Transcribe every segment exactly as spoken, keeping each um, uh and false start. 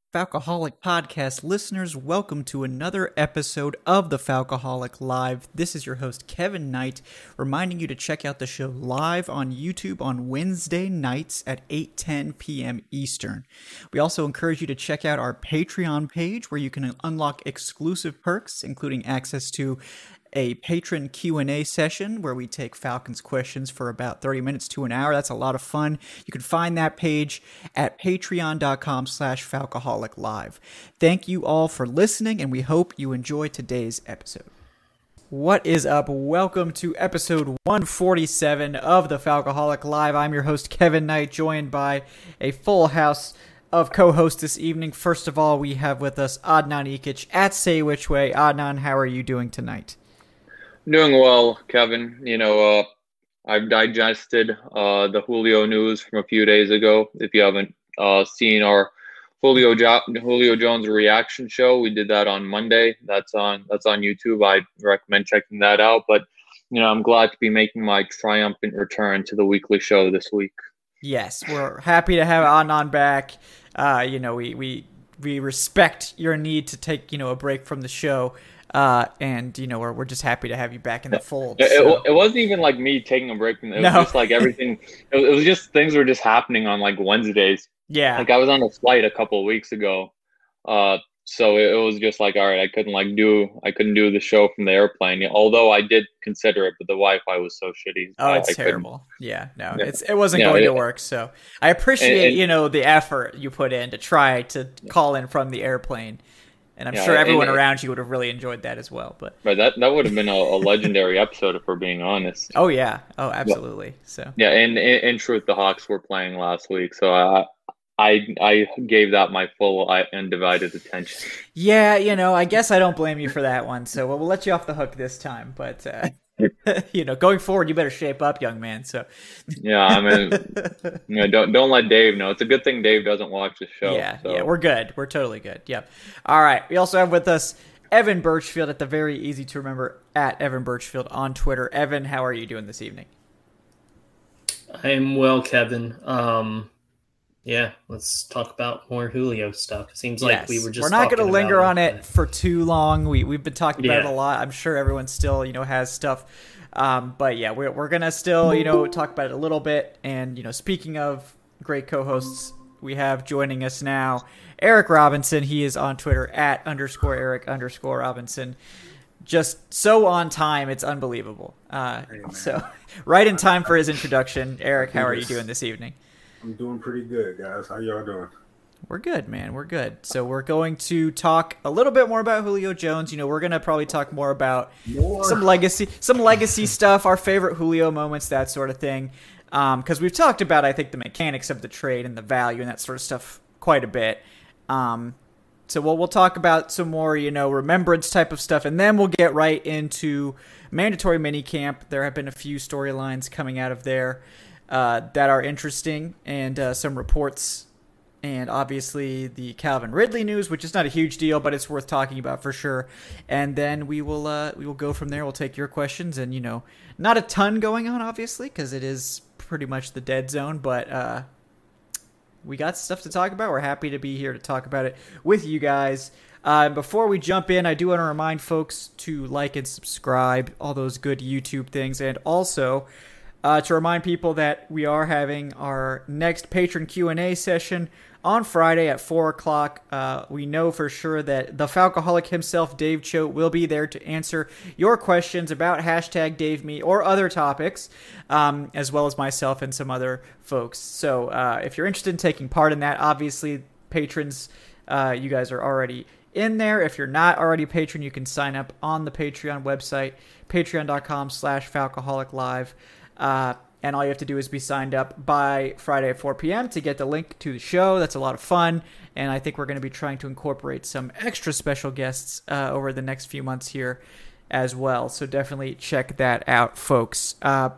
Falcoholic Podcast listeners, welcome to another episode of the Falcoholic Live. This is your host, Kevin Knight, reminding you to check out the show live on YouTube on Wednesday nights at eight ten p.m. Eastern. We also encourage you to check out our Patreon page, where you can unlock exclusive perks, including access to a patron Q and A session where we take Falcons questions for about thirty minutes to an hour. That's a lot of fun. You can find that page at patreon.com slash Falcoholic Live. Thank you all for listening, and we hope you enjoy today's episode. What is up? Welcome to episode one forty-seven of the Falcoholic Live. I'm your host, Kevin Knight, joined by a full house of co-hosts this evening. First of all, we have with us Adnan Ikic at Say Which Way. Adnan, how are you doing tonight? Doing well, Kevin. You know, uh, I've digested uh, the Julio news from a few days ago. If you haven't uh, seen our Julio jo- Julio Jones reaction show, we did that on Monday. That's on that's on YouTube. I recommend checking that out. But you know, I'm glad to be making my triumphant return to the weekly show this week. Yes, we're happy to have Adnan back. Uh, you know, we we we respect your need to take you know a break from the show. Uh, and, you know, we're, we're just happy to have you back in the fold. It, so. it, it wasn't even like me taking a break from it. It no. was just like everything. It, it was just things were just happening on like Wednesdays. Yeah. Like I was on a flight a couple of weeks ago. Uh, so it, it was just like, all right, I couldn't like do, I couldn't do the show from the airplane. Although I did consider it, but the Wi-Fi was so shitty. Oh, it's I, I terrible. Yeah, no, yeah. it's, it wasn't yeah, going it, to work. So I appreciate, and, and, you know, the effort you put in to try to call in from the airplane. And I'm yeah, sure everyone and, around you would have really enjoyed that as well. But right, that that would have been a, a legendary episode if we're being honest. Oh yeah, oh absolutely. So yeah, and in truth, the Hawks were playing last week, so I I I gave that my full undivided attention. Yeah, you know, I guess I don't blame you for that one. So we'll, we'll let you off the hook this time. But uh, you know, going forward, you better shape up, young man. So yeah, I mean, you know, don't don't let Dave know. It's a good thing Dave doesn't watch the show. Yeah, so. yeah, we're good. We're totally good. Yep. All right. We also have with us Evan Birchfield at the very easy to remember at Evan Birchfield on Twitter. Evan, how are you doing this evening? I'm well, Kevin. Um, yeah, let's talk about more Julio stuff. It seems like yes. we were just. We're not going to linger on it but... for too long. We we've been talking about yeah. it a lot. I'm sure everyone still you know has stuff. Um, but yeah, we're we're gonna still you know talk about it a little bit. And you know, speaking of great co-hosts, we have joining us now Eric Robinson. He is on Twitter at underscore Eric underscore Robinson. Just so on time, it's unbelievable. Uh, hey, so right in time for his introduction. Eric, how are you doing this evening? I'm doing pretty good, guys. How y'all doing? We're good, man. We're good. So we're going to talk a little bit more about Julio Jones. You know, we're going to probably talk more about more. some legacy, some legacy stuff, our favorite Julio moments, that sort of thing. Um, because we've talked about, I think, the mechanics of the trade and the value and that sort of stuff quite a bit. Um, so we'll we'll talk about some more, you know, remembrance type of stuff, and then we'll get right into mandatory minicamp. There have been a few storylines coming out of there uh, that are interesting, and uh, some reports. And obviously the Calvin Ridley news, which is not a huge deal, but it's worth talking about for sure. And then we will uh, we will go from there. We'll take your questions, and you know, not a ton going on, obviously, because it is pretty much the dead zone. But uh, we got stuff to talk about. We're happy to be here to talk about it with you guys. Uh, before we jump in, I do want to remind folks to like and subscribe, all those good YouTube things, and also uh, to remind people that we are having our next patron Q and A session on Friday at four o'clock. Uh, we know for sure that the Falcoholic himself, Dave Choate, will be there to answer your questions about hashtag DaveMe or other topics, um, as well as myself and some other folks. So uh, if you're interested in taking part in that, obviously, patrons, uh, you guys are already in there. If you're not already a patron, you can sign up on the Patreon website, patreon.com slash Falcoholic Live. Uh, And all you have to do is be signed up by Friday at four p.m. to get the link to the show. That's a lot of fun. And I think we're going to be trying to incorporate some extra special guests uh, over the next few months here as well. So definitely check that out, folks. Uh,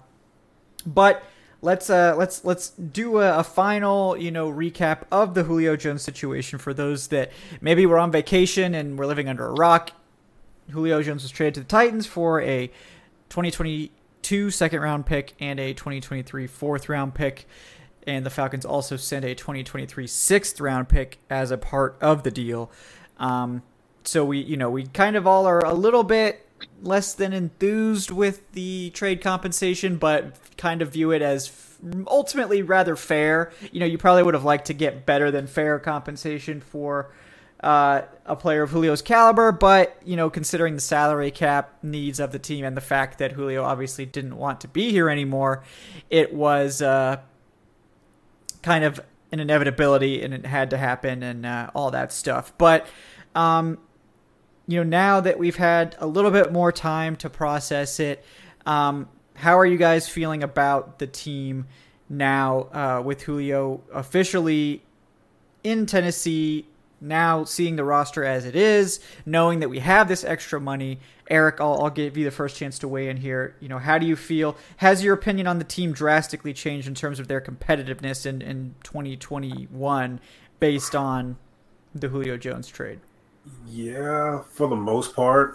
but let's uh, let's let's do a, a final, you know, recap of the Julio Jones situation for those that maybe were on vacation and were living under a rock. Julio Jones was traded to the Titans for a twenty twenty-two second round pick and a twenty twenty-three fourth round pick. and the Falcons also sent a twenty twenty-three sixth round pick as a part of the deal. Um, so we, you know, we kind of all are a little bit less than enthused with the trade compensation, but kind of view it as ultimately rather fair. You know, you probably would have liked to get better than fair compensation for uh, a player of Julio's caliber, but, you know, considering the salary cap needs of the team and the fact that Julio obviously didn't want to be here anymore, it was uh, kind of an inevitability, and it had to happen, and uh, all that stuff. But, um, you know, now that we've had a little bit more time to process it, um, how are you guys feeling about the team now uh, with Julio officially in Tennessee, now seeing the roster as it is, knowing that we have this extra money? Eric, I'll, I'll give you the first chance to weigh in here. You know, how do you feel? Has your opinion on the team drastically changed in terms of their competitiveness in, in twenty twenty-one based on the Julio Jones trade? Yeah, for the most part.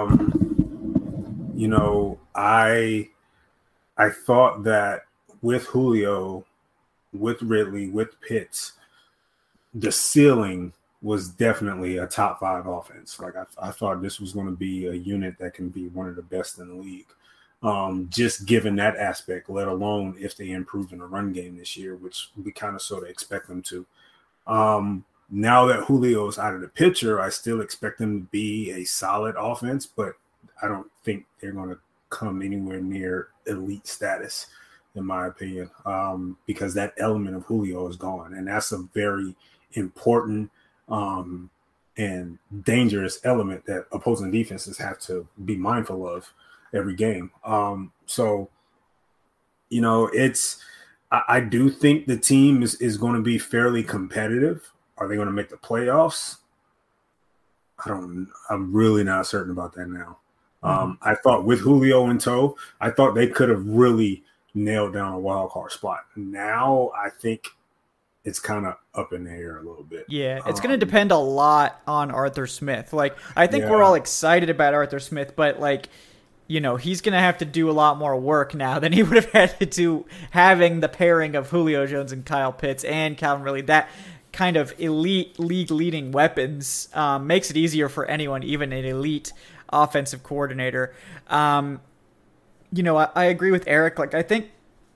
Um, you know, I I thought that with Julio, with Ridley, with Pitts, the ceiling was definitely a top five offense. Like I, I thought this was going to be a unit that can be one of the best in the league. Um, just given that aspect, let alone if they improve in the run game this year, which we kind of sort of expect them to. Um, now that Julio's out of the picture, I still expect them to be a solid offense, but I don't think they're going to come anywhere near elite status, in my opinion, um, because that element of Julio is gone. And that's a very important um, and dangerous element that opposing defenses have to be mindful of every game. Um, so, you know, it's, I, I do think the team is, is going to be fairly competitive. Are they going to make the playoffs? I don't, I'm really not certain about that now. Mm-hmm. Um, I thought with Julio in tow, I thought they could have really nailed down a wild card spot. Now I think it's kind of up in the air a little bit. Yeah, it's um, going to depend a lot on Arthur Smith. Like, I think yeah. we're all excited about Arthur Smith, but like, you know, he's going to have to do a lot more work now than he would have had to do having the pairing of Julio Jones and Kyle Pitts and Calvin Ridley. That kind of elite league-leading weapons um, makes it easier for anyone, even an elite offensive coordinator. Um, you know, I, I agree with Eric. Like, I think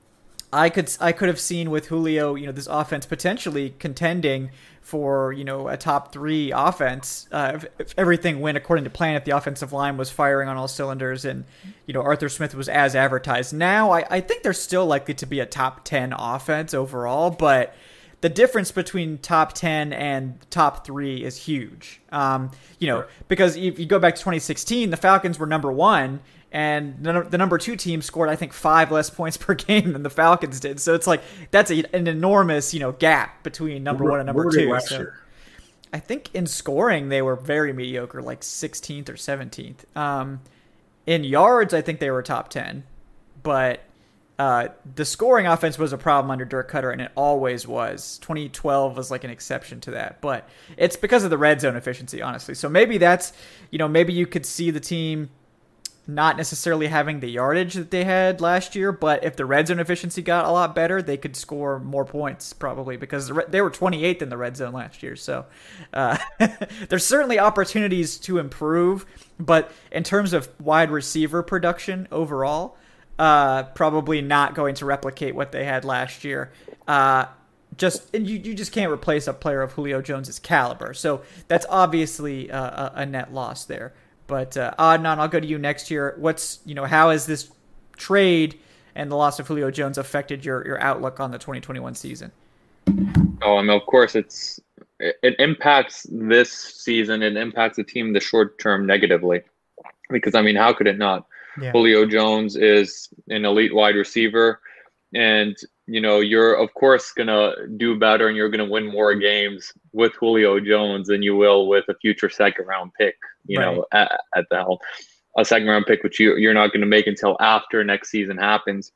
I could I could have seen with Julio, you know, this offense potentially contending for, you know, a top three offense uh, if, if everything went according to plan, if the offensive line was firing on all cylinders and, you know, Arthur Smith was as advertised. Now, I, I think they're still likely to be a top ten offense overall, but the difference between top ten and top three is huge. Um, you know, because if you go back to twenty sixteen, the Falcons were number one, and the, the number two team scored, I think, five less points per game than the Falcons did. So it's like that's a, an enormous, you know, gap between number where, one and number where were they two. last So year? I think in scoring they were very mediocre, like sixteenth or seventeenth. Um, in yards, I think they were top ten, but uh, the scoring offense was a problem under Dirk Cutter, and it always was. twenty twelve was like an exception to that, but it's because of the red zone efficiency, honestly. So maybe that's, you know, maybe you could see the team not necessarily having the yardage that they had last year, but if the red zone efficiency got a lot better, they could score more points probably, because they were twenty-eighth in the red zone last year. So uh, there's certainly opportunities to improve, but in terms of wide receiver production overall, uh, probably not going to replicate what they had last year. Uh, just and you, you just can't replace a player of Julio Jones's caliber. So that's obviously a, a, a net loss there. But uh, Adnan, I'll go to you next year. What's, you know, how has this trade and the loss of Julio Jones affected your, your outlook on the twenty twenty-one season? Oh, I mean, of course, it's it, it impacts this season. It impacts the team in the short term negatively, because I mean, how could it not? Yeah. Julio Jones is an elite wide receiver, and you know, you're of course gonna do better and you're gonna win more games with Julio Jones than you will with a future second round pick. You right. know, at, at the helm, a second round pick, which you you're not going to make until after next season happens.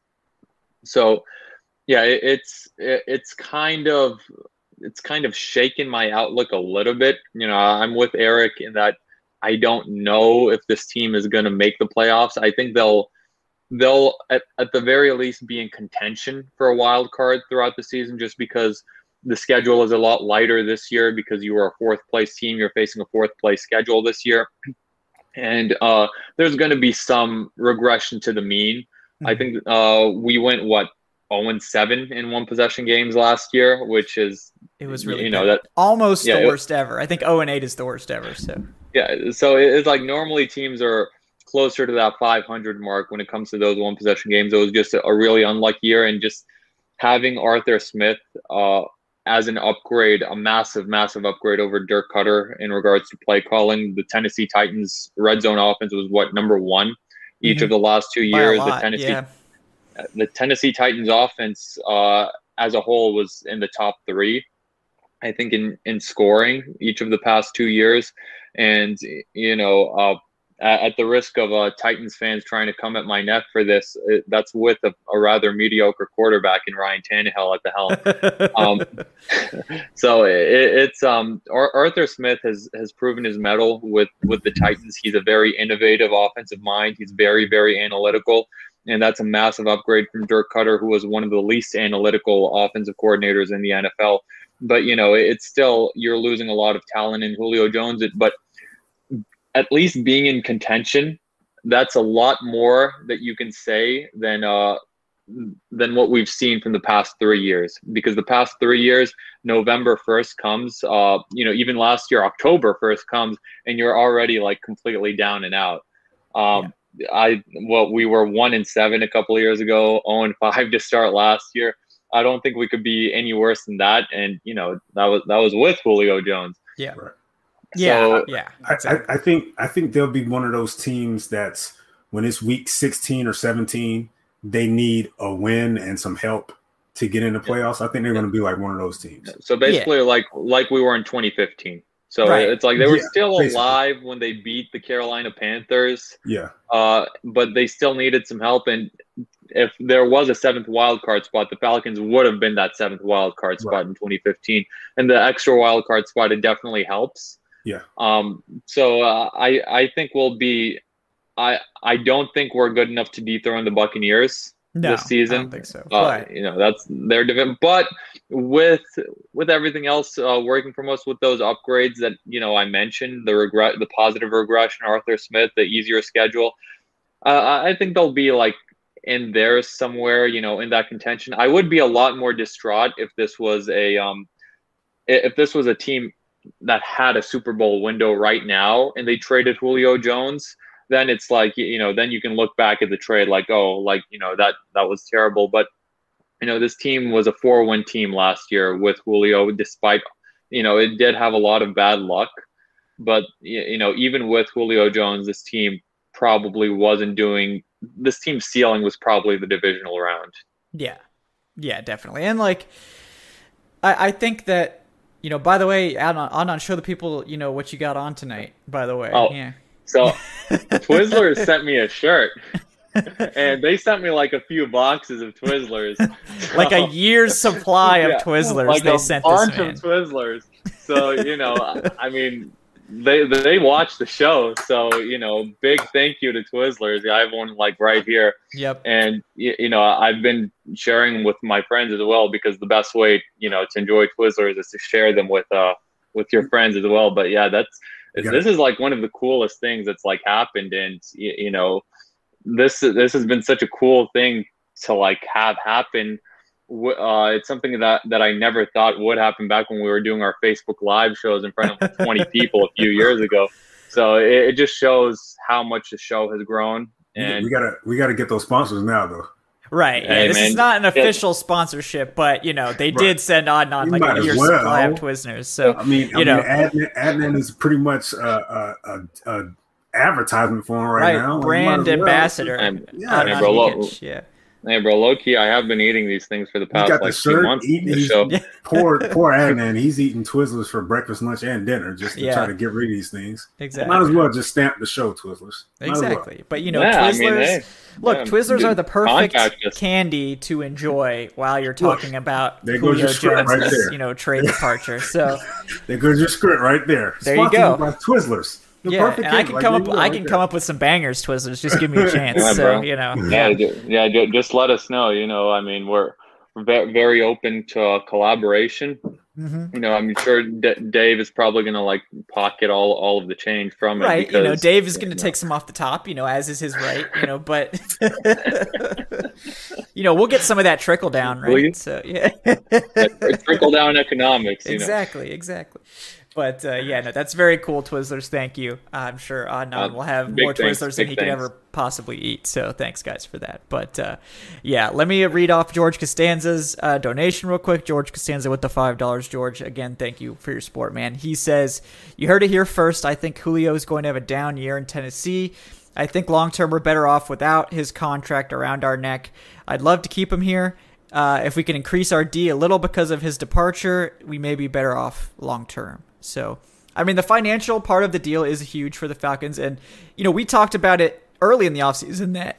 So, yeah, it, it's it, it's kind of it's kind of shaken my outlook a little bit. You know, I'm with Eric in that I don't know if this team is going to make the playoffs. I think they'll they'll at, at the very least be in contention for a wild card throughout the season, just because the schedule is a lot lighter this year because you are a fourth place team. You're facing a fourth place schedule this year. And uh, there's going to be some regression to the mean. Mm-hmm. I think uh, we went, what, oh and seven in one possession games last year, which is, it was really, you know, that almost yeah, the it, worst ever. I think oh and eight is the worst ever. So, yeah. So it's like normally teams are closer to that five hundred mark when it comes to those one possession games. It was just a, a really unlucky year, and just having Arthur Smith, uh, as an upgrade, a massive, massive upgrade over Dirk Cutter in regards to play calling. The Tennessee Titans red zone offense was what, number one each mm-hmm. of the last two years. By a lot, the Tennessee, yeah. the Tennessee Titans offense uh, as a whole was in the top three, I think, in in scoring each of the past two years. And you know, uh, at the risk of uh, Titans fans trying to come at my neck for this, it, that's with a, a rather mediocre quarterback in Ryan Tannehill at the helm. um, so it, it's um, Arthur Smith has has proven his mettle with with the Titans. He's a very innovative offensive mind. He's very, very analytical, and that's a massive upgrade from Dirk Cutter, who was one of the least analytical offensive coordinators in the N F L. But you know, it's still, you're losing a lot of talent in Julio Jones. But at least being in contention, that's a lot more that you can say than uh, than what we've seen from the past three years. Because the past three years, November first comes, uh, you know, even last year, October first comes, and you're already like completely down and out. Um, yeah. I well, we were one and seven a couple of years ago, zero and five to start last year. I don't think we could be any worse than that. And you know, that was that was with Julio Jones. Yeah. Right. Yeah, so, yeah. Exactly. I, I think I think they'll be one of those teams that's, when it's week sixteen or seventeen, they need a win and some help to get in the playoffs. I think they're going to be like one of those teams. So basically, yeah. like like we were in twenty fifteen. So right. it's like they were yeah, still basically. alive when they beat the Carolina Panthers. Yeah. Uh, but they still needed some help, and if there was a seventh wild card spot, the Falcons would have been that seventh wild card spot right. in twenty fifteen, and the extra wild card spot, it definitely helps. Yeah. Um. So uh, I I think we'll be. I I don't think we're good enough to dethrone the Buccaneers no, this season. I don't think so. Uh, but... You know, that's their division. But with with everything else uh, working for us, with those upgrades that you know I mentioned, the regret, the positive regression, Arthur Smith, the easier schedule, uh, I think they'll be like in there somewhere. You know, in that contention. I would be a lot more distraught if this was a um, if this was a team that had a Super Bowl window right now and they traded Julio Jones. Then it's like, you know, then you can look back at the trade like, oh, like, you know, that that was terrible. But, you know, this team was a four-win team last year with Julio, despite, you know, it did have a lot of bad luck. But, you know, even with Julio Jones, this team probably wasn't doing – this team's ceiling was probably the divisional round. Yeah. Yeah, definitely. And, like, I, I think that, you know, by the way, Adnan, Adnan, show the people, you know, what you got on tonight, by the way. Oh, yeah. So Twizzlers sent me a shirt, and they sent me like a few boxes of Twizzlers. So, like a year's supply of yeah, Twizzlers like they a sent bunch this man. of Twizzlers. So, you know, I mean, they they watch the show. So, you know, big thank you to Twizzlers. I have one like right here. Yep. And, you, you know, I've been sharing with my friends as well, because the best way, you know, to enjoy Twizzlers is to share them with uh with your friends as well. But yeah, that's yeah. This is like one of the coolest things that's like happened. And, you, you know, this this has been such a cool thing to like have happen. Uh, it's something that, that I never thought would happen back when we were doing our Facebook Live shows in front of twenty people a few years ago. So it, it just shows how much the show has grown. And we gotta we gotta get those sponsors now, though. Right. Hey, yeah, this man. is not an official yeah. sponsorship, but you know they right. did send on on like a year's well. supply of Twizzlers. So I mean, you I know, mean, Adnan, Adnan is pretty much a, a, a, a advertisement for him right, right. now. Brand well. ambassador. And, yeah, and bro, lo- yeah. Hey, bro, low key, I have been eating these things for the past like few months. Eating, show. poor, poor Adnan, he's eating Twizzlers for breakfast, lunch, and dinner just to yeah. try to get rid of these things. Exactly. Might as well just stamp the show, Twizzlers. Might exactly. Well. But you know, yeah, Twizzlers. I mean, hey, look, yeah, Twizzlers dude, are the perfect us. candy to enjoy while you're talking look, about there goes Julio your script Jones's, right there. you know, trade departure. So there goes your script right there. There Sponsored you go. By Twizzlers. The Yeah, perfect and I kid. can Like, come there up. you go, I right can there. come up with some bangers, Twizzlers. Just give me a chance. Yeah, so bro. you know. Yeah, ju- yeah. ju- Just let us know. You know, I mean, we're ve- very open to uh, collaboration. hmm You know, I'm sure D- Dave is probably gonna like pocket all all of the change from it Right. because You know, Dave is going to you know, take some off the top. You know, as is his right. You know, but you know, we'll get some of that trickle down, Will you? right? So yeah. trickle down economics. You know. Exactly, exactly. But uh, yeah, no, that's very cool, Twizzlers. Thank you. I'm sure Adnan Uh, will have big more thanks, Twizzlers than big he could thanks. ever possibly eat. So thanks, guys, for that. But uh, yeah, let me read off George Costanza's uh, donation real quick. George Costanza with the five dollars. George, again, thank you for your support, man. He says, you heard it here first. I think Julio is going to have a down year in Tennessee. I think long-term we're better off without his contract around our neck. I'd love to keep him here. Uh, if we can increase our D a little because of his departure, we may be better off long-term. So, I mean, the financial part of the deal is huge for the Falcons. And, you know, we talked about it early in the offseason that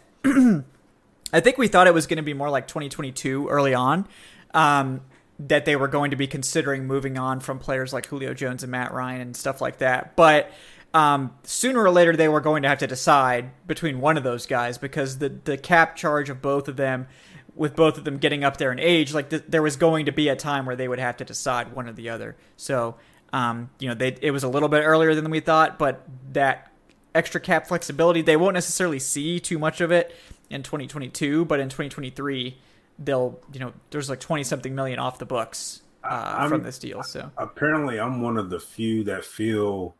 I think we thought it was going to be more like twenty twenty-two early on, um, that they were going to be considering moving on from players like Julio Jones and Matt Ryan and stuff like that. But um, sooner or later, they were going to have to decide between one of those guys because the, the cap charge of both of them, with both of them getting up there in age, like th- there was going to be a time where they would have to decide one or the other. So, Um, you know, they it was a little bit earlier than we thought, but that extra cap flexibility, they won't necessarily see too much of it in twenty twenty-two, but in twenty twenty-three, they'll, you know, there's like twenty something million off the books uh, I'm- from this deal. So Apparently, I'm one of the few that feel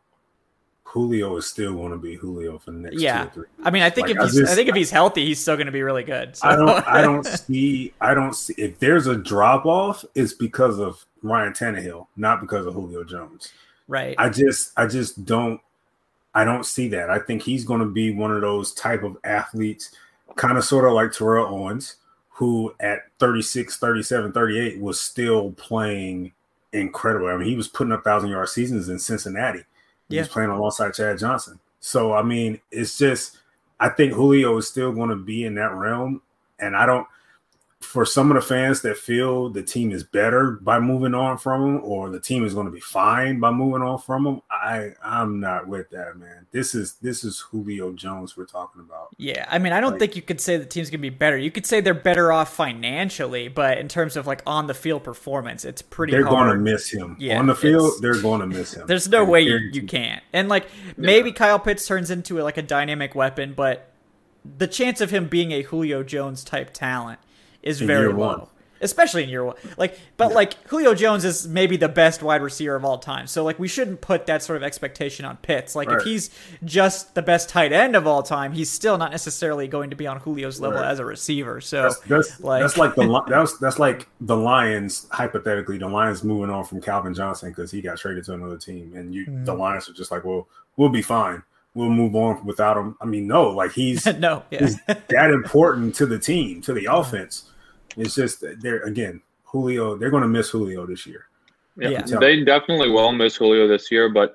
Julio is still going to be Julio for the next yeah, two or three. I mean, I think Like, if I he's, just- I think if he's healthy, he's still going to be really good. So. I don't. I don't see. I don't see. If there's a drop off, it's because of Ryan Tannehill, not because of Julio Jones. right. I just. I just don't. I don't see that. I think he's going to be one of those type of athletes, kind of sort of like Terrell Owens, who at thirty-six, thirty-seven, thirty-eight was still playing incredible. I mean, he was putting up thousand yard seasons in Cincinnati. He Yeah. was playing alongside Chad Johnson. So, I mean, it's just, I think Julio is still going to be in that realm. And I don't, for some of the fans that feel the team is better by moving on from him, or the team is going to be fine by moving on from him, I, I'm not with that, man. This is, this is Julio Jones we're talking about. Yeah, I mean, I don't Like- think you could say the team's gonna be better. You could say they're better off financially, but in terms of like on the field performance, it's pretty They're hard. going to miss him. Yeah, On the field, it's- they're going to miss him. There's no I way you, guarantee you can't. And like maybe Kyle Pitts turns into like a dynamic weapon, but the chance of him being a Julio Jones type talent is In very year low. one. Especially in year one. Like but like Julio Jones is maybe the best wide receiver of all time. So like we shouldn't put that sort of expectation on Pitts. Like Right. if he's just the best tight end of all time, he's still not necessarily going to be on Julio's level Right. as a receiver. So That's that's like- that's like the Li- that's that's like the Lions, hypothetically, the Lions moving on from Calvin Johnson because he got traded to another team, and you Mm. the Lions are just like, well, we'll be fine, we'll move on without him. I mean, no, like he's no, yeah. he's that important to the team, to the offense. It's just that they're again Julio. They're going to miss Julio this year. Yeah, Yeah. they definitely will miss Julio this year, but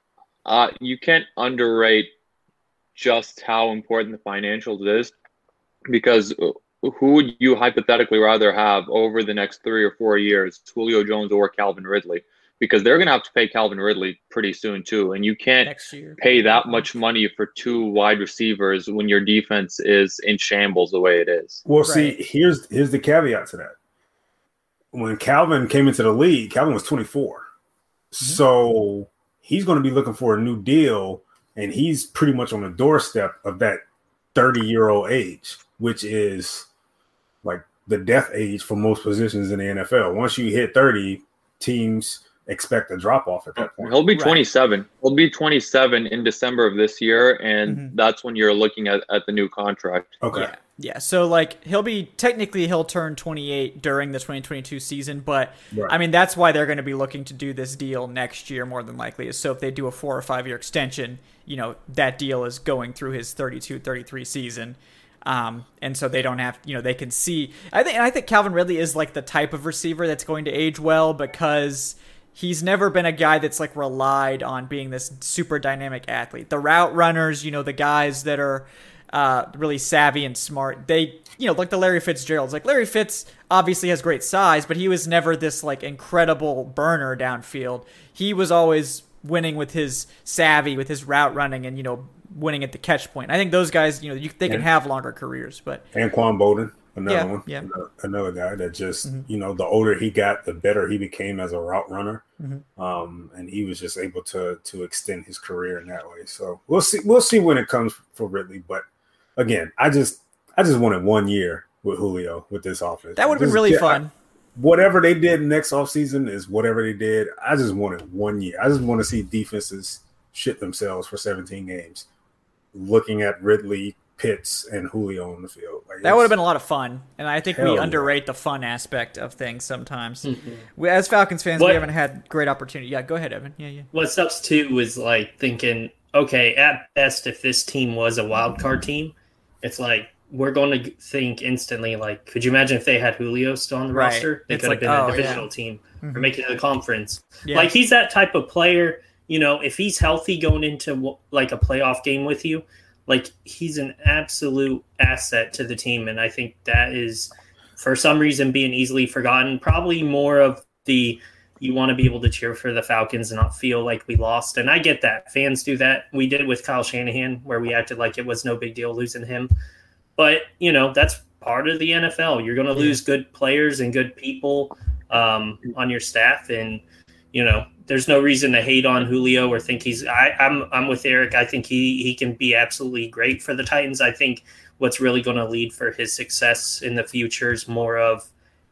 uh, you can't underrate just how important the financials is, because who would you hypothetically rather have over the next three or four years, Julio Jones or Calvin Ridley? Because they're going to have to pay Calvin Ridley pretty soon too, and you can't Next year. pay that much money for two wide receivers when your defense is in shambles the way it is. Well, see, Right. here's here's the caveat to that. When Calvin came into the league, Calvin was twenty-four. So he's going to be looking for a new deal, and he's pretty much on the doorstep of that thirty-year-old age, which is like the death age for most positions in the N F L. Once you hit thirty, teams expect a drop-off at that point. He'll be Right. twenty-seven. He'll be twenty-seven in December of this year, and Mhm. that's when you're looking at, at the new contract. Okay. Yeah, yeah. So like he'll be technically he'll turn twenty-eight during the twenty twenty-two season, but Right. I mean that's why they're going to be looking to do this deal next year more than likely. Is so if they do a four or five year extension, you know that deal is going through his thirty-two thirty-three season. Um, and so they don't have, you know, they can see. I think, and I think Calvin Ridley is like the type of receiver that's going to age well because he's never been a guy that's like relied on being this super dynamic athlete. The route runners, you know, the guys that are uh, really savvy and smart, they, you know, like the Larry Fitzgeralds. Like Larry Fitz obviously has great size, but he was never this like incredible burner downfield. He was always winning with his savvy, with his route running, and you know winning at the catch point. I think those guys, you know, you, they can and, have longer careers. But Anquan Bolden, another yeah, one, yeah. Another, another guy that just mm-hmm. you know, the older he got, the better he became as a route runner, mm-hmm. um, and he was just able to to extend his career in that way. So we'll see. We'll see when it comes for Ridley. But again, I just I just wanted one year with Julio with this offense. That would have been just, really yeah, fun. I, whatever they did next offseason is whatever they did. I just wanted one year. I just want to see defenses shit themselves for seventeen games, looking at Ridley, Pitts, and Julio on the field. Like, that would have been a lot of fun, and I think we yeah. underrate the fun aspect of things sometimes. Mm-hmm. We, as Falcons fans, what, we haven't had great opportunity. Yeah, go ahead, Evan. Yeah, yeah. What sucks too is like thinking, okay, at best, if this team was a wild card team, it's like we're going to think instantly, like, could you imagine if they had Julio still on the right. roster? They it's could like, have been oh, a divisional yeah. team mm-hmm. or make it to the conference. Yeah. Like, he's that type of player, you know, if he's healthy going into, like, a playoff game with you, like, he's an absolute asset to the team. And I think that is, for some reason, being easily forgotten. Probably more of the, you want to be able to cheer for the Falcons and not feel like we lost. And I get that. Fans do that. We did it with Kyle Shanahan, where we acted like it was no big deal losing him. But, you know, that's part of the N F L. You're going to lose good players and good people um, on your staff. And, you know, there's no reason to hate on Julio or think he's I, – I'm I'm with Eric. I think he, he can be absolutely great for the Titans. I think what's really going to lead for his success in the future is more of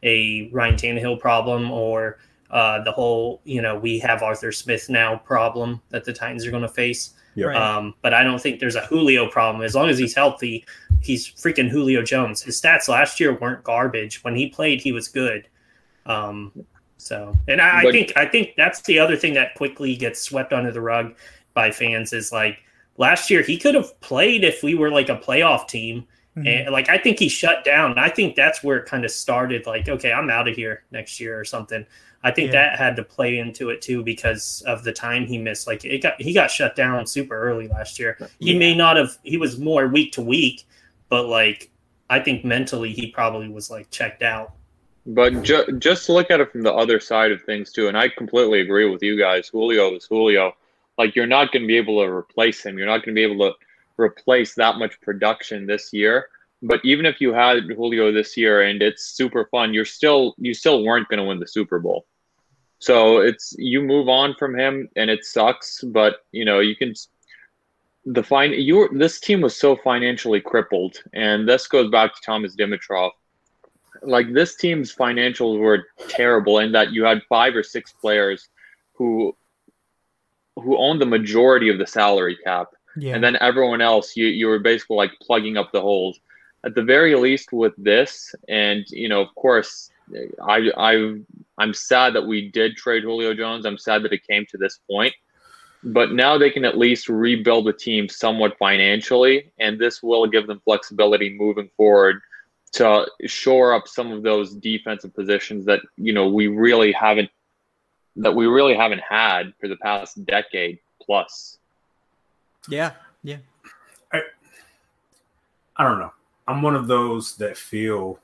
a Ryan Tannehill problem or uh, the whole, you know, we have Arthur Smith now problem that the Titans are going to face. Yeah. Right. Um, but I don't think there's a Julio problem. As long as he's healthy, he's freaking Julio Jones. His stats last year weren't garbage. When he played, he was good. Um, so, and I, But, I think I think that's the other thing that quickly gets swept under the rug by fans is like last year he could have played if we were like a playoff team. Mm-hmm. And like I think he shut down. I think that's where it kind of started. Like, okay, I'm out of here next year or something. I think Yeah. that had to play into it too because of the time he missed. Like it got he got shut down super early last year. He Yeah. may not have. He was more week to week, but like I think mentally he probably was like checked out. But ju- just to look at it from the other side of things too, and I completely agree with you guys. Julio is Julio. Like you're not going to be able to replace him. You're not going to be able to replace that much production this year. But even if you had Julio this year and it's super fun, you're still you still weren't going to win the Super Bowl. So it's you move on from him and it sucks, but you know you can. The fine you this team was so financially crippled, and this goes back to Thomas Dimitroff. Like this team's financials were terrible in that you had five or six players who who owned the majority of the salary cap, Yeah. and then everyone else you you were basically like plugging up the holes. At the very least with this, and you know, of course, I I I'm sad that we did trade Julio Jones. I'm sad that it came to this point, but now they can at least rebuild the team somewhat financially, and this will give them flexibility moving forward to shore up some of those defensive positions that you know we really haven't that we really haven't had for the past decade plus. Yeah. Yeah. I, I don't know. I'm one of those that feel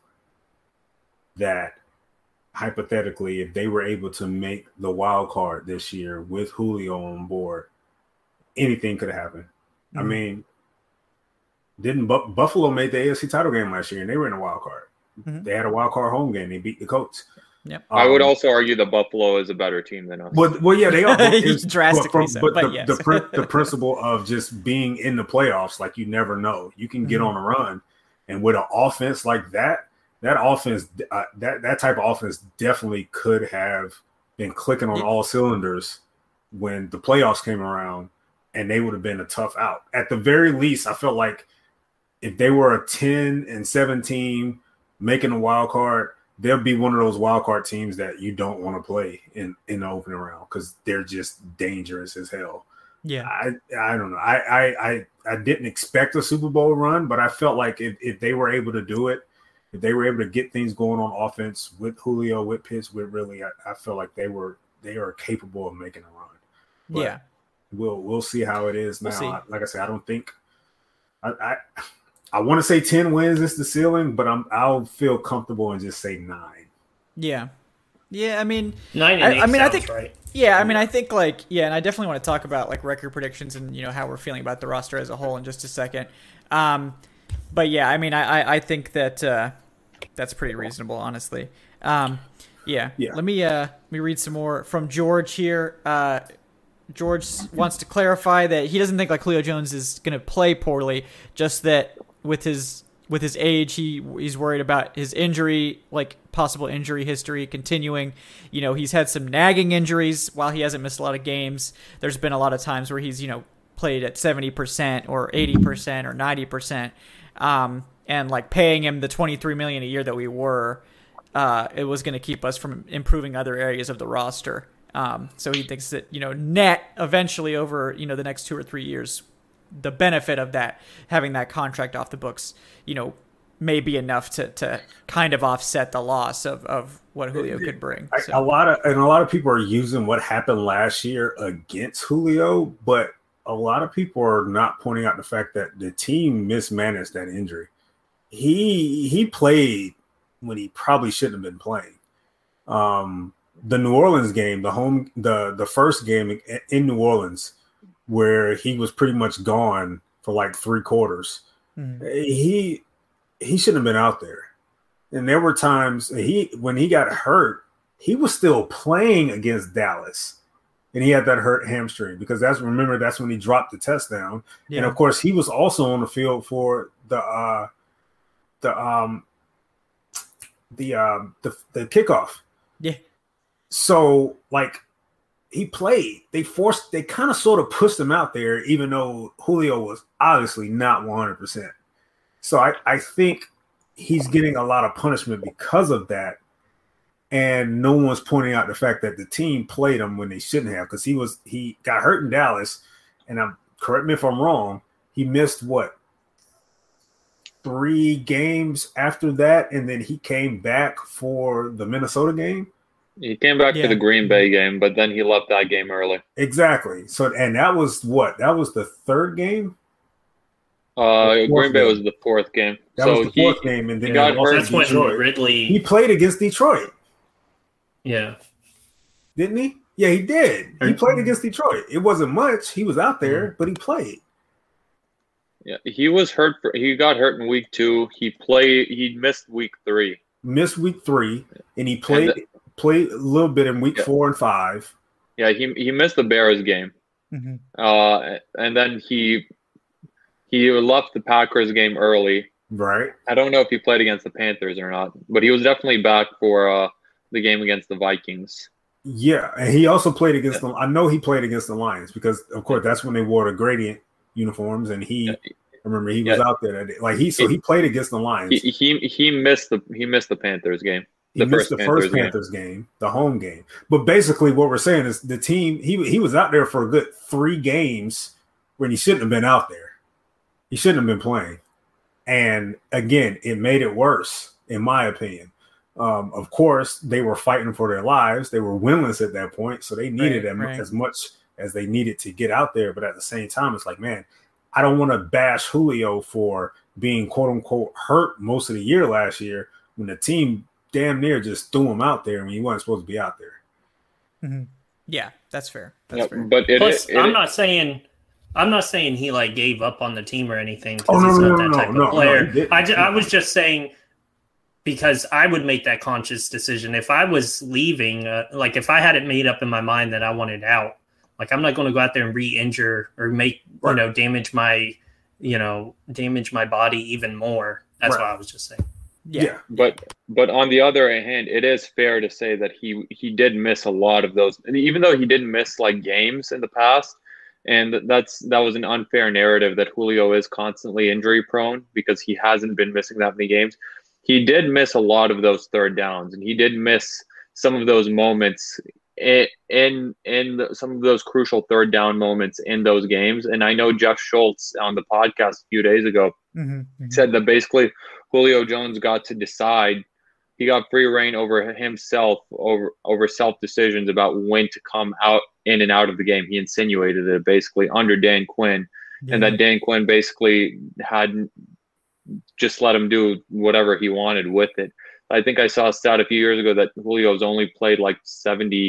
that hypothetically, if they were able to make the wild card this year with Julio on board, anything could happen. Mm-hmm. I mean, didn't Bu- Buffalo made the A F C title game last year and they were in a wild card. Mm-hmm. They had a wild card home game. They beat the Colts. Yep. Um, I would also argue that Buffalo is a better team than us. Well, well yeah, they are. Drastically but, from, so, but, but the, yes. the, the principle of just being in the playoffs, like you never know. You can get mm-hmm. on a run. And with an offense like that, that offense, uh, that, that type of offense definitely could have been clicking on all cylinders when the playoffs came around, and they would have been a tough out. At the very least, I felt like if they were a ten and seven team making a wild card, they'll be one of those wild card teams that you don't want to play in, in the opening round because they're just dangerous as hell. Yeah, I I don't know. I, I I I didn't expect a Super Bowl run, but I felt like if, if they were able to do it, if they were able to get things going on offense with Julio, with Pitts, with really, I, I felt like they were they are capable of making a run. But yeah, we'll we'll see how it is now. We'll I, like I said, I don't think I I, I want to say ten wins is the ceiling, but I'm I'll feel comfortable and just say nine. Yeah, yeah. I mean, nine. And eight I, I mean, I sounds think. Right. Yeah, I mean, I think like yeah, and I definitely want to talk about like record predictions and you know how we're feeling about the roster as a whole in just a second. Um, but yeah, I mean, I I, I think that uh, that's pretty reasonable, honestly. Um, yeah. Yeah. Let me uh let me read some more from George here. Uh, George wants to clarify that he doesn't think like Julio Jones is going to play poorly, just that with his with his age, he he's worried about his injury, like possible injury history continuing. You know, he's had some nagging injuries while he hasn't missed a lot of games. There's been a lot of times where he's, you know, played at seventy percent or eighty percent or ninety percent. Um, and like paying him the twenty-three million dollars a year that we were, uh, it was going to keep us from improving other areas of the roster. Um, so he thinks that, you know, net eventually over, you know, the next two or three years, the benefit of that, having that contract off the books, you know, may be enough to, to kind of offset the loss of, of what Julio could bring. So. A lot of, and a lot of people are using what happened last year against Julio, but a lot of people are not pointing out the fact that the team mismanaged that injury. He, he played when he probably shouldn't have been playing. Um, The New Orleans game, the home, the the first game in New Orleans, where he was pretty much gone for like three quarters, mm. he he shouldn't have been out there. And there were times he when he got hurt, he was still playing against Dallas, and he had that hurt hamstring because that's remember that's when he dropped the test down, yeah. And of course he was also on the field for the uh, the um the um the, the kickoff, yeah. So, like, he played. They forced, they kind of sort of pushed him out there, even though Julio was obviously not one hundred percent. So, I, I think he's getting a lot of punishment because of that. And no one's pointing out the fact that the team played him when they shouldn't have, because he was he got hurt in Dallas. And I'm correct me if I'm wrong, he missed what? Three games after that, and then he came back for the Minnesota game. He came back yeah. for the Green Bay game, but then he left that game early. Exactly. So, and that was what? That was the third game? Uh, Green Bay game. was the fourth game. That so was the fourth he, game, and then he got hurt. That's when Ridley. He played against Detroit. Yeah. Didn't he? Yeah, he did. He played against Detroit. It wasn't much. He was out there, but he played. Yeah, he was hurt. For, he got hurt in week two. He played. He missed week three. Missed week three, and he played. And the, Played a little bit in week yeah. four and five. Yeah, he he missed the Bears game, mm-hmm. uh, and then he he left the Packers game early. Right. I don't know if he played against the Panthers or not, but he was definitely back for uh, the game against the Vikings. Yeah, and he also played against yeah. the. I know he played against the Lions because, of course, that's when they wore the gradient uniforms, and he. Yeah. I remember he was yeah. out there that day. Like he, so he played against the Lions. He he, he missed the he missed the Panthers game. He the missed the Panthers first Panthers game. game, the home game. But basically what we're saying is the team, he he was out there for a good three games when he shouldn't have been out there. He shouldn't have been playing. And again, it made it worse, in my opinion. Um, of course, they were fighting for their lives. They were winless at that point, so they needed right, right. as much as they needed to get out there. But at the same time, it's like, man, I don't want to bash Julio for being quote-unquote hurt most of the year last year when the team – damn near just threw him out there when he wasn't supposed to be out there. Mm-hmm. Yeah, that's fair. That's yeah, fair. But it, Plus, it, it, I'm not saying I'm not saying he like gave up on the team or anything. Oh no, he's no, not no, that no, type no, of player. no, I, ju- I was just saying because I would make that conscious decision if I was leaving. Uh, like if I had it made up in my mind that I wanted out, like I'm not going to go out there and re-injure or make right. you know damage my you know damage my body even more. That's right. what I was just saying. Yeah. yeah, but but on the other hand, it is fair to say that he he did miss a lot of those, and even though he didn't miss like games in the past, and that's that was an unfair narrative that Julio is constantly injury prone because he hasn't been missing that many games. He did miss a lot of those third downs, and he did miss some of those moments in in, in the, some of those crucial third down moments in those games. And I know Jeff Schultz on the podcast a few days ago mm-hmm, mm-hmm. said that basically Julio Jones got to decide. He got free reign over himself, over over self decisions about when to come out in and out of the game. He insinuated it basically under Dan Quinn, yeah. and that Dan Quinn basically had just let him do whatever he wanted with it. I think I saw a stat a few years ago that Julio's only played like seventy,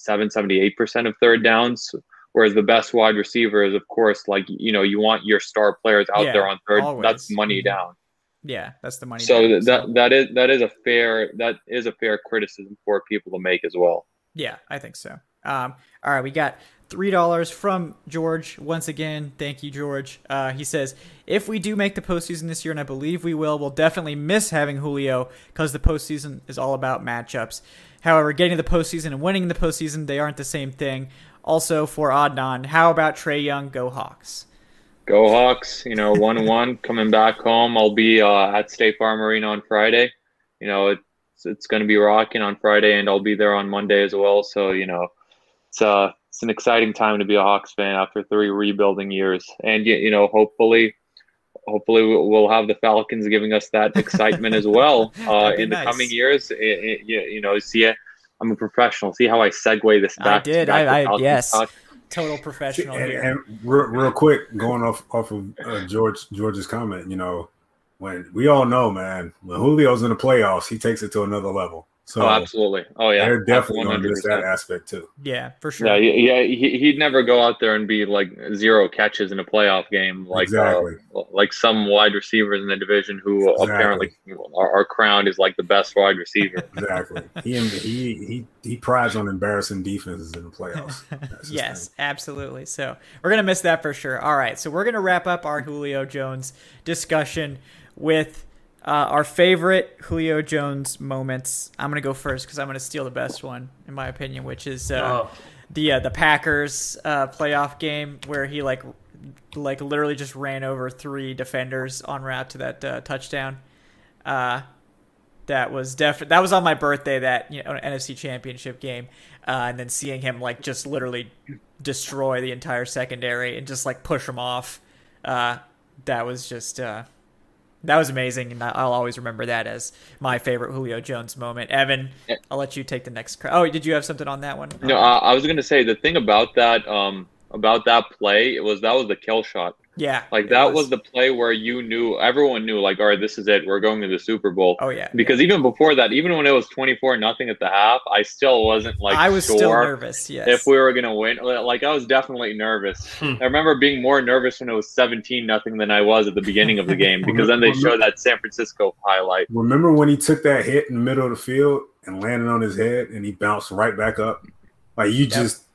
seventy-seven, seventy-eight percent of third downs. Whereas the best wide receiver is, of course, like, you know, you want your star players out Yeah, there on third. always. That's money Mhm. down. Yeah, that's the money. So down, that so. that is that is a fair that is a fair criticism for people to make as well. Yeah, I think so. Um, all right, we got three dollars from George once again. Thank you, George. Uh, he says, if we do make the postseason this year, and I believe we will, we'll definitely miss having Julio because the postseason is all about matchups. However, getting to the postseason and winning the postseason, they aren't the same thing. Also, for Adnan, how about Trae Young? Go Hawks. Go Hawks! You know, one one coming back home. I'll be uh, at State Farm Arena on Friday. You know, it's it's going to be rocking on Friday, and I'll be there on Monday as well. So you know, it's uh it's an exciting time to be a Hawks fan after three rebuilding years, and you, you know, hopefully, hopefully we'll have the Falcons giving us that excitement as well uh, in nice. the coming years. It, it, you, you know, see it. I'm a professional. See how I segue this back? I did. To back I, to I Falcons yes. talk? Total professional and, here. and real, real quick, going off off of uh, George George's comment, you know, when we all know, man, when Julio's in the playoffs, he takes it to another level. So Oh, absolutely. Oh, yeah. they're definitely going to miss one hundred percent. that aspect too. Yeah, for sure. Yeah, yeah. He, he'd never go out there and be like zero catches in a playoff game, like Exactly. uh, like some wide receivers in the division who Exactly. apparently are, are crowned as like the best wide receiver. Exactly. He he he he prides on embarrassing defenses in the playoffs. That's his Yes, thing. absolutely. So we're going to miss that for sure. All right, so we're going to wrap up our Julio Jones discussion with uh, our favorite Julio Jones moments. I'm going to go first because I'm going to steal the best one, in my opinion, which is uh, Oh. the uh, the Packers uh, playoff game where he like like literally just ran over three defenders en route to that uh, touchdown. Uh, that was def- that was on my birthday, that, you know, N F C Championship game, uh, and then seeing him like just literally destroy the entire secondary and just like push them off. Uh, that was just uh, that was amazing, and I'll always remember that as my favorite Julio Jones moment. Evan, I'll let you take the next. Cr- oh, did you have something on that one? No, I, I was gonna say the thing about that um about that play, it was that was the kill shot. Yeah, Like it that was the play where you knew, everyone knew, like, all right, this is it. We're going to the Super Bowl. Oh yeah, Because even before that, even when it was twenty-four nothing at the half, I still wasn't like I was sure still nervous. Yes, if we were gonna win. Like I was definitely nervous. Hmm. I remember being more nervous when it was seventeen nothing than I was at the beginning of the game, because then they showed that San Francisco highlight. Remember when he took that hit in the middle of the field and landed on his head and he bounced right back up? Like you just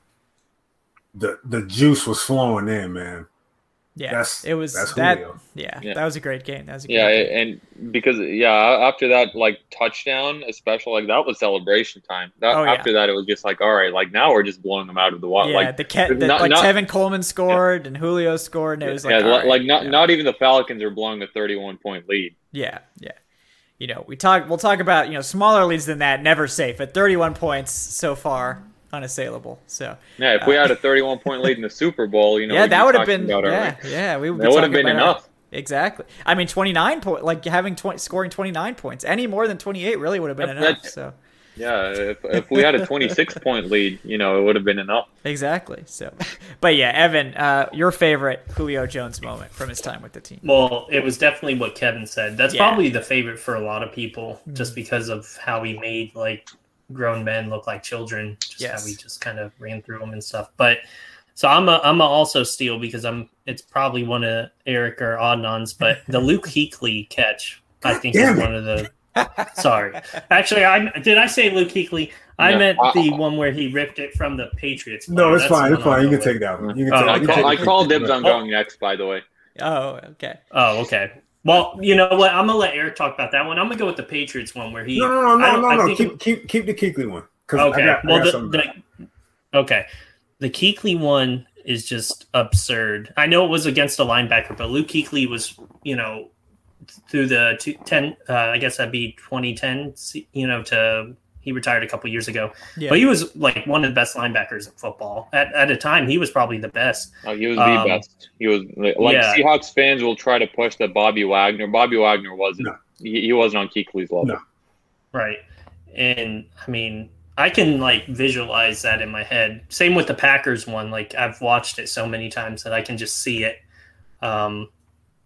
the the juice was flowing in, man. yeah, That's it was that's that. Julio. Yeah, Yeah. that was a great game. That was a great Yeah, game. and because yeah, after that like touchdown, especially like that was celebration time. That, Oh, yeah. After that, it was just like, all right, like now we're just blowing them out of the water. Yeah, like the, Ke- the not- like not- Tevin Coleman scored and Julio scored, and it was like, yeah, all li- right, like not yeah. not even the Falcons are blowing a thirty-one point lead. Yeah, yeah. You know, we talk. We'll talk about, you know, smaller leads than that. Never safe. At thirty-one points so far, unassailable. So Yeah, if we Uh, had a thirty-one point lead in the Super Bowl, you know, yeah, we'd that be would have talking been. about it, Yeah, right? yeah. We would. That would have been enough. Exactly. I mean, twenty-nine point. Like having twenty, scoring twenty-nine points. Any more than twenty-eight really would have been That- enough. that- So Yeah, if if we had a twenty-six point lead, you know, it would have been enough. exactly. So, but yeah, Evan, uh, your favorite Julio Jones moment from his time with the team. Well, it was definitely what Kevin said. That's Yeah. probably the favorite for a lot of people, Mhm. just because of how he made like grown men look like children. Just Yes. how he just kind of ran through them and stuff. But so I'm a I'm a also steal because I'm. It's probably one of Eric or Adnan's, but the Luke Kuechly catch I think Damn is it. one of the. Sorry, actually, I did I say Luke Kuechly? I No, meant I- the one where he ripped it from the Patriots. No, player. it's That's the fine. It's one I'll fine. You go can with. take that one. You can Oh, take, I you okay. call, I take- call dibs on Oh. going next, by the way. Oh, okay. Oh, okay. Well, you know what? I'm gonna let Eric talk about that one. I'm gonna go with the Patriots one where he. No, no, no, I no, don't- no, I no. think Keep it- keep keep the Kuechly one. 'Cause Okay. I got, I well, got the, something. the okay, the Kuechly one is just absurd. I know it was against a linebacker, but Luke Kuechly was, you know, through the two, ten. Uh, I guess that'd be twenty ten. You know, to he retired a couple years ago, Yeah. but he was like one of the best linebackers in football at at a time. He was probably the best. Oh, he was the Um, best. He was like yeah. Seahawks fans will try to push that Bobby Wagner. Bobby Wagner wasn't. No. He, he wasn't on Kuechly's level. No. Right. And I mean, I can like visualize that in my head. Same with the Packers one. Like I've watched it so many times that I can just see it. Um,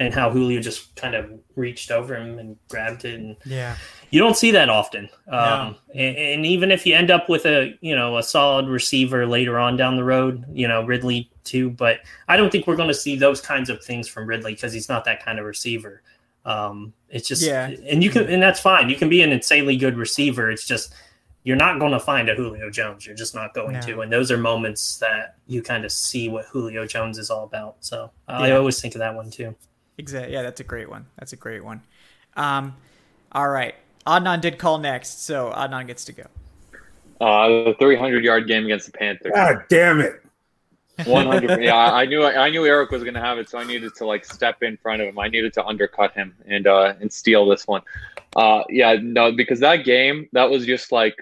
and how Julio just kind of reached over him and grabbed it. And yeah, you don't see that often. No. Um, and, and even if you end up with a, you know, a solid receiver later on down the road, you know, Ridley too, but I don't think we're going to see those kinds of things from Ridley because he's not that kind of receiver. Um, it's just, yeah. and you can, and that's fine. You can be an insanely good receiver. It's just, you're not going to find a Julio Jones. You're just not going No. to. And those are moments that you kind of see what Julio Jones is all about. So uh, Yeah. I always think of that one too. Exactly. Yeah, that's a great one. That's a great one. Um, all right. Adnan did call next, so Adnan gets to go. Uh, the three hundred yard game against the Panthers. God damn it. one hundred. Yeah, I knew I knew Eric was going to have it, so I needed to like step in front of him. I needed to undercut him and uh, and steal this one. Uh, yeah, no, because that game, that was just like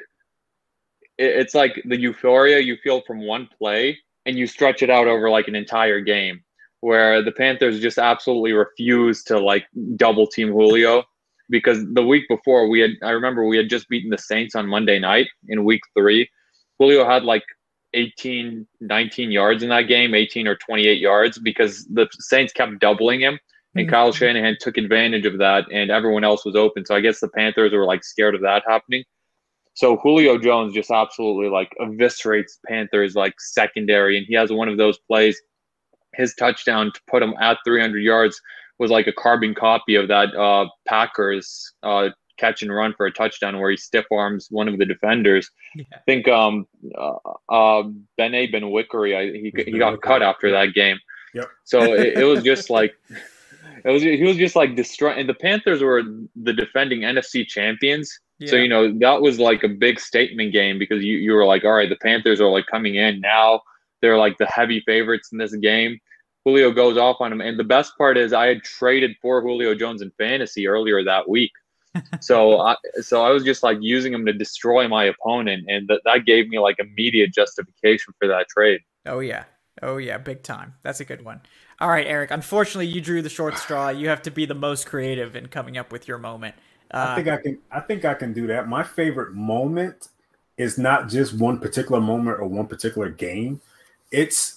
it, it's like the euphoria you feel from one play, and you stretch it out over like an entire game, where the Panthers just absolutely refused to like double team Julio. Because the week before we had, I remember we had just beaten the Saints on Monday night in week three. Julio had like eighteen, nineteen yards in that game, eighteen or twenty-eight yards, because the Saints kept doubling him, and Mm-hmm. Kyle Shanahan took advantage of that, and everyone else was open. So I guess the Panthers were like scared of that happening. So Julio Jones just absolutely like eviscerates Panthers like secondary, and he has one of those plays. His touchdown to put him at three hundred yards was like a carbon copy of that uh, Packers uh, catch and run for a touchdown where he stiff arms one of the defenders. Yeah. I think um, uh, uh, Bené Benwickery, I, he he got cut after that game. Yep. So it, it was just like it was. He was just like destroying. And the Panthers were the defending N F C champions. Yeah. So you know that was like a big statement game because you you were like, all right, the Panthers are like coming in now. They're like the heavy favorites in this game. Julio goes off on him. And the best part is I had traded for Julio Jones in fantasy earlier that week. so I so I was just like using him to destroy my opponent. And that, that gave me like immediate justification for that trade. Oh, yeah. Oh, yeah. Big time. That's a good one. All right, Eric. Unfortunately, you drew the short straw. You have to be the most creative in coming up with your moment. Uh, I think I can I think I can do that. My favorite moment is not just one particular moment or one particular game. It's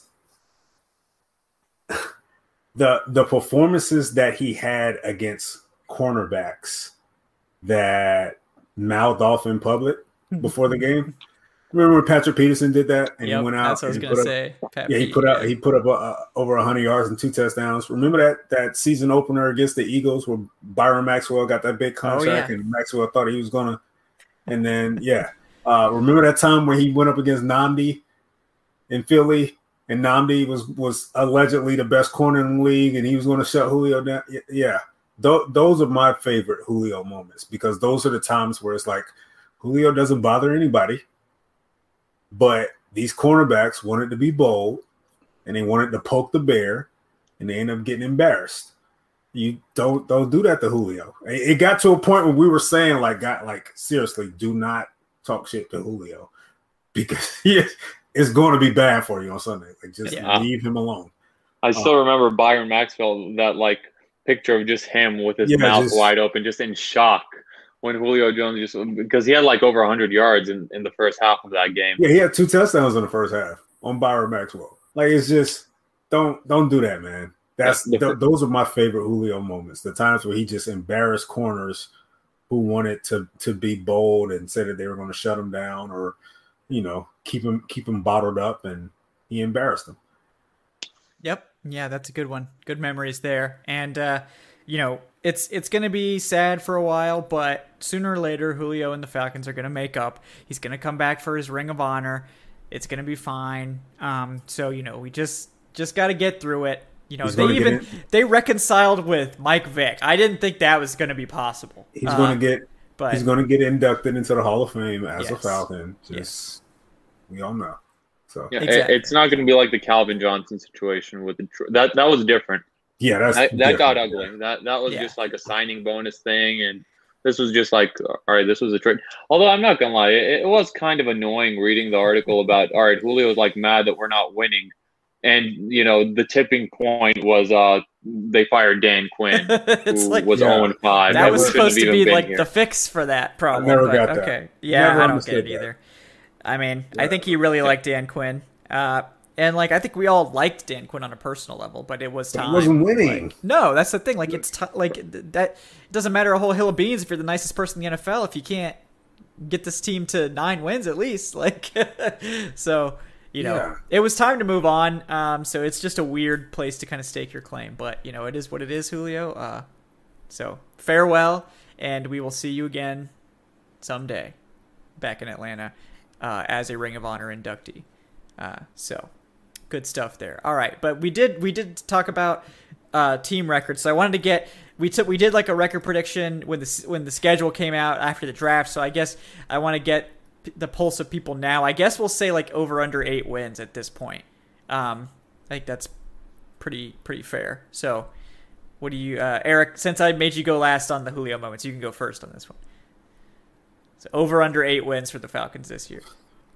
the the performances that he had against cornerbacks that mouthed off in public before the game. Remember when Patrick Peterson did that and yep, he went out? That's what I was and going to put say. Up, Pat yeah, he Pete, put yeah. up he put up uh, over one hundred yards and two touchdowns. Remember that that season opener against the Eagles where Byron Maxwell got that big contract oh, yeah. and Maxwell thought he was gonna. And then yeah, uh, remember that time when he went up against Nnamdi in Philly? And Nnamdi was was allegedly the best corner in the league, and he was going to shut Julio down. Yeah, Th- those are my favorite Julio moments because those are the times where it's like Julio doesn't bother anybody, but these cornerbacks wanted to be bold, and they wanted to poke the bear, and they end up getting embarrassed. You don't don't do that to Julio. It, it got to a point where we were saying like, God, like seriously, do not talk shit to Julio because he is. It's going to be bad for you on Sunday. Like, just Yeah. leave him alone. I still Uh, remember Byron Maxwell, that like picture of just him with his Yeah, mouth just- wide open, just in shock when Julio Jones just because he had like over one hundred yards in, in the first half of that game. Yeah, he had two touchdowns in the first half on Byron Maxwell. Like, it's just don't don't do that, man. That's Yeah. th- those are my favorite Julio moments. The times where he just embarrassed corners who wanted to to be bold and said that they were going to shut him down or, you know, keep him keep him bottled up, and he embarrassed them. Yep. Yeah, that's a good one. Good memories there. And, uh, you know, it's it's going to be sad for a while, but sooner or later, Julio and the Falcons are going to make up. He's going to come back for his Ring of Honor. It's going to be fine. Um, so, you know, we just just got to get through it. You know, He's they gonna get even in- they reconciled with Mike Vick. I didn't think that was going to be possible. He's Uh, going to get but he's going to get inducted into the Hall of Fame as a Yes. Falcon. Just Yes. we all know. So Yeah, it- Exactly. it's not going to be like the Calvin Johnson situation with the tr- that that was different. yeah, that's That, that got different. ugly. That that was Yeah. just like a signing bonus thing, and this was just like, all right, this was a trade. Although I'm not gonna lie, it, it was kind of annoying reading the article about, all right, Julio was like mad that we're not winning, and you know the tipping point was uh they fired Dan Quinn, it's who like was Yeah. zero and five. that I was shouldn't have supposed to even be been like here. the fix for that problem. never but, got that. okay. Yeah, Never I don't get understood it that. either. I mean, I think he really liked Dan Quinn. Uh, And like I think we all liked Dan Quinn on a personal level, but it was time. He wasn't winning. Like, no, that's the thing. Like it's t- like that. It doesn't matter a whole hill of beans if you're the nicest person in the N F L if you can't get this team to nine wins at least. Like, so you know, yeah. It was time to move on. Um, so it's just a weird place to kind of stake your claim, but you know, it is what it is, Julio. Uh, so farewell, and we will see you again someday back in Atlanta uh, as a Ring of Honor inductee. Uh, so good stuff there. All right, but we did we did talk about uh, team records. So I wanted to get we took we did like a record prediction when the when the schedule came out after the draft. So I guess I want to get the pulse of people now. I guess we'll say like over under eight wins at this point. Um, I think that's pretty pretty fair. So what do you, uh, Eric? Since I made you go last on the Julio moments, you can go first on this one. So over under eight wins for the Falcons this year.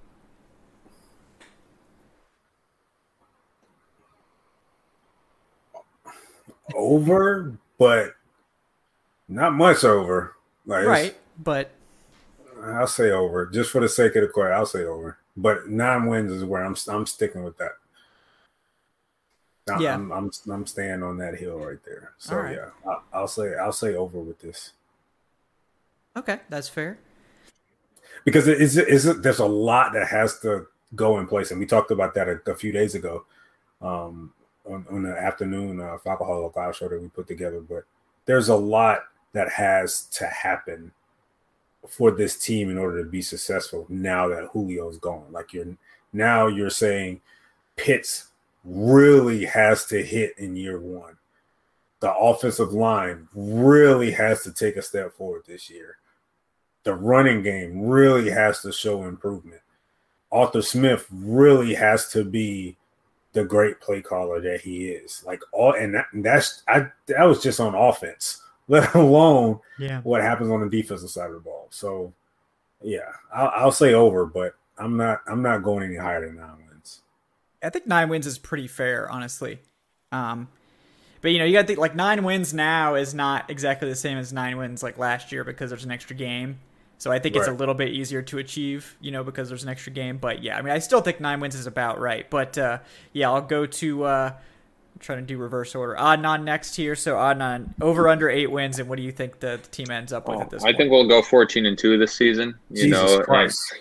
Over, but not much over. Like right, but I'll say over just for the sake of the question. I'll say over, but nine wins is where I'm. I'm sticking with that. I'm, yeah, I'm, I'm I'm staying on that hill right there. So right. yeah, I'll, I'll say I'll say over with this. Okay, that's fair. Because it is is there's a lot that has to go in place, and we talked about that a, a few days ago. Um, On, on the afternoon uh, Falcoholic Live show that we put together, but there's a lot that has to happen for this team in order to be successful now that Julio's gone. Like you're now you're saying Pitts really has to hit in year one. The offensive line really has to take a step forward this year. The running game really has to show improvement. Arthur Smith really has to be the great play caller that he is. Like all, and that, that's I that was just on offense, let alone yeah. what happens on the defensive side of the ball. So, yeah, I'll, I'll say over, but I'm not I'm not going any higher than nine wins. I think nine wins is pretty fair, honestly. Um, but you know, you got to think like nine wins now is not exactly the same as nine wins like last year because there's an extra game. So I think it's right. a little bit easier to achieve, you know, because there's an extra game. But yeah, I mean, I still think nine wins is about right. But uh, yeah, I'll go to uh, I'm trying to do reverse order. Adnan next here. So Adnan, over under eight wins, and what do you think the, the team ends up with oh, at this I point? think we'll go fourteen and two this season. You Jesus know, Christ.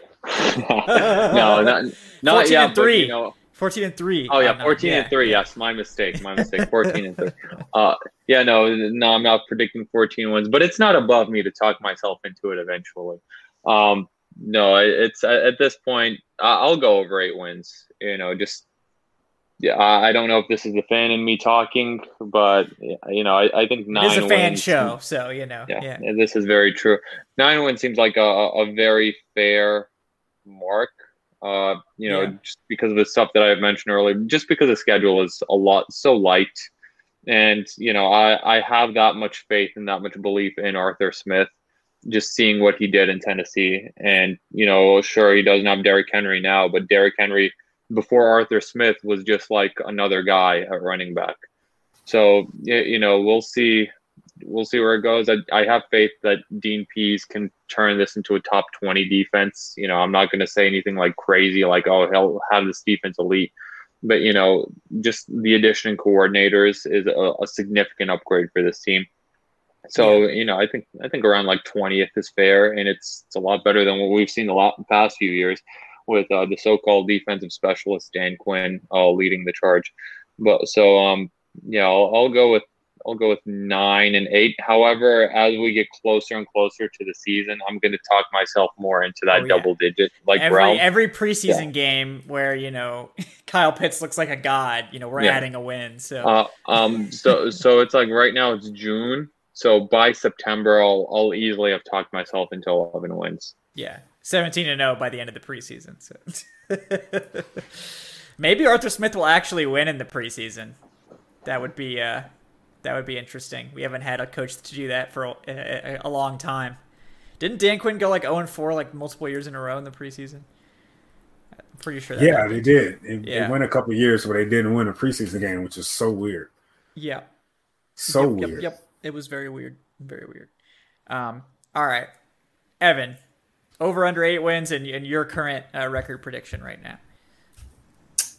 no, not not fourteen yeah, and three. But, you know, fourteen and three. Oh yeah, Adnan. fourteen yeah. and three. Yes, my mistake. My mistake. Fourteen and three. Uh, yeah, no, no, I'm not predicting fourteen wins, but it's not above me to talk myself into it eventually. Um, no, it's at this point, I'll go over eight wins, you know, just, yeah, I don't know if this is the fan in me talking, but you know, I, I think nine wins. It is a fan show. So, you know, yeah, yeah, this is very true. Nine wins seems like a, a very fair mark, uh, you know, yeah. just because of the stuff that I have mentioned earlier, just because the schedule is a lot, so light. And, you know, I, I have that much faith and that much belief in Arthur Smith. Just seeing what he did in Tennessee. And, you know, sure, he doesn't have Derrick Henry now, but Derrick Henry before Arthur Smith was just like another guy at running back. So, you know, we'll see. We'll see where it goes. I, I have faith that Dean Pease can turn this into a top twenty defense. You know, I'm not going to say anything like crazy, like, oh, he'll have this defense elite. But, you know, just the addition in coordinators is a, a significant upgrade for this team. So, you know, I think I think around like twentieth is fair, and it's it's a lot better than what we've seen the lot, past few years with uh, the so-called defensive specialist Dan Quinn uh, leading the charge. But so, um, yeah, I'll, I'll go with I'll go with nine and eight. However, as we get closer and closer to the season, I'm going to talk myself more into that oh, yeah. double digit like every realm. every preseason yeah. game where you know Kyle Pitts looks like a god. You know, we're yeah. adding a win. So, uh, um, so so it's like right now it's June. So by September, I'll I'll easily have talked myself into eleven wins. Yeah, seventeen and zero by the end of the preseason. So maybe Arthur Smith will actually win in the preseason. That would be uh, that would be interesting. We haven't had a coach to do that for a, a, a long time. Didn't Dan Quinn go like zero and four like multiple years in a row in the preseason? I'm pretty sure. That yeah, they did. It, yeah. They went a couple of years where they didn't win a preseason game, which is so weird. Yeah. So yep, weird. Yep, yep. It was very weird. Very weird. Um, all right. Evan, over under eight wins and, and your current uh, record prediction right now.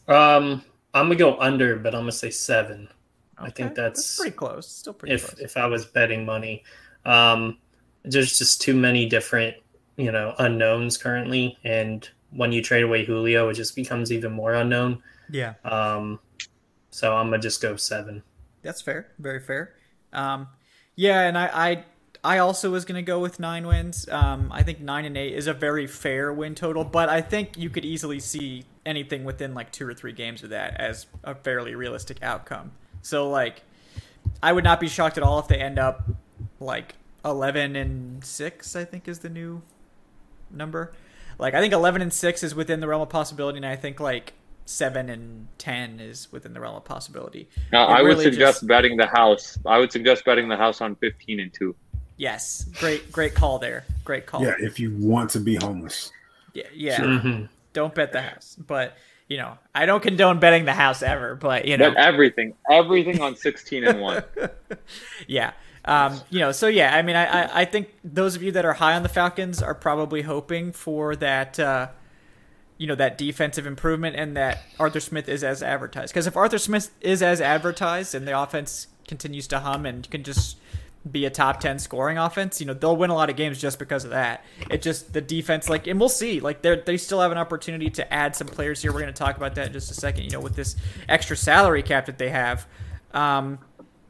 Um, I'm gonna go under, but I'm gonna say seven. Okay. I think that's, that's pretty close. Still pretty if close. if I was betting money. Um, there's just too many different, you know, unknowns currently, and when you trade away Julio, it just becomes even more unknown. Yeah. Um, so I'm gonna just go seven. That's fair. Very fair. Um, yeah, and I, I, I also was gonna go with nine wins. Um, I think nine and eight is a very fair win total, but I think you could easily see anything within like two or three games of that as a fairly realistic outcome. So like, I would not be shocked at all if they end up like eleven and six. I think is the new number. Like I think eleven and six is within the realm of possibility, and I think like seven and ten is within the realm of possibility. Now, It I would really suggest just- betting the house. I would suggest betting the house on fifteen and two. Yes, great, great call there. Great call. Yeah, if you want to be homeless. yeah. yeah. Mhm. Don't bet the house, but you know, I don't condone betting the house ever. But you know, Bet everything, everything on sixteen and one. yeah. Um, you know, so yeah, I mean, I, I, I think those of you that are high on the Falcons are probably hoping for that, uh, you know, that defensive improvement and that Arthur Smith is as advertised. Because if Arthur Smith is as advertised and the offense continues to hum and can just be a top ten scoring offense, you know, they'll win a lot of games just because of that. It just, the defense, like, and we'll see, like, they they still have an opportunity to add some players here. We're going to talk about that in just a second, you know, with this extra salary cap that they have. Um,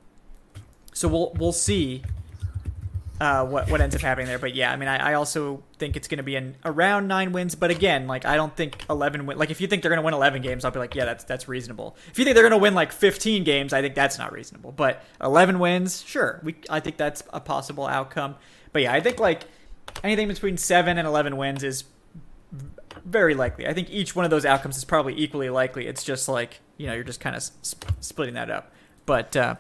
so we'll we'll see uh, what what ends up happening there. But yeah, I mean, I, I also think it's going to be in around nine wins. But again, like, I don't think eleven win. Like, if you think they're going to win eleven games, I'll be like, yeah, that's that's reasonable. If you think they're going to win like fifteen games, I think that's not reasonable. But eleven wins, sure, we I think that's a possible outcome. But yeah, I think like anything between seven and eleven wins is very likely. I think each one of those outcomes is probably equally likely. It's just like, you know, you're just kind of sp- splitting that up. But uh,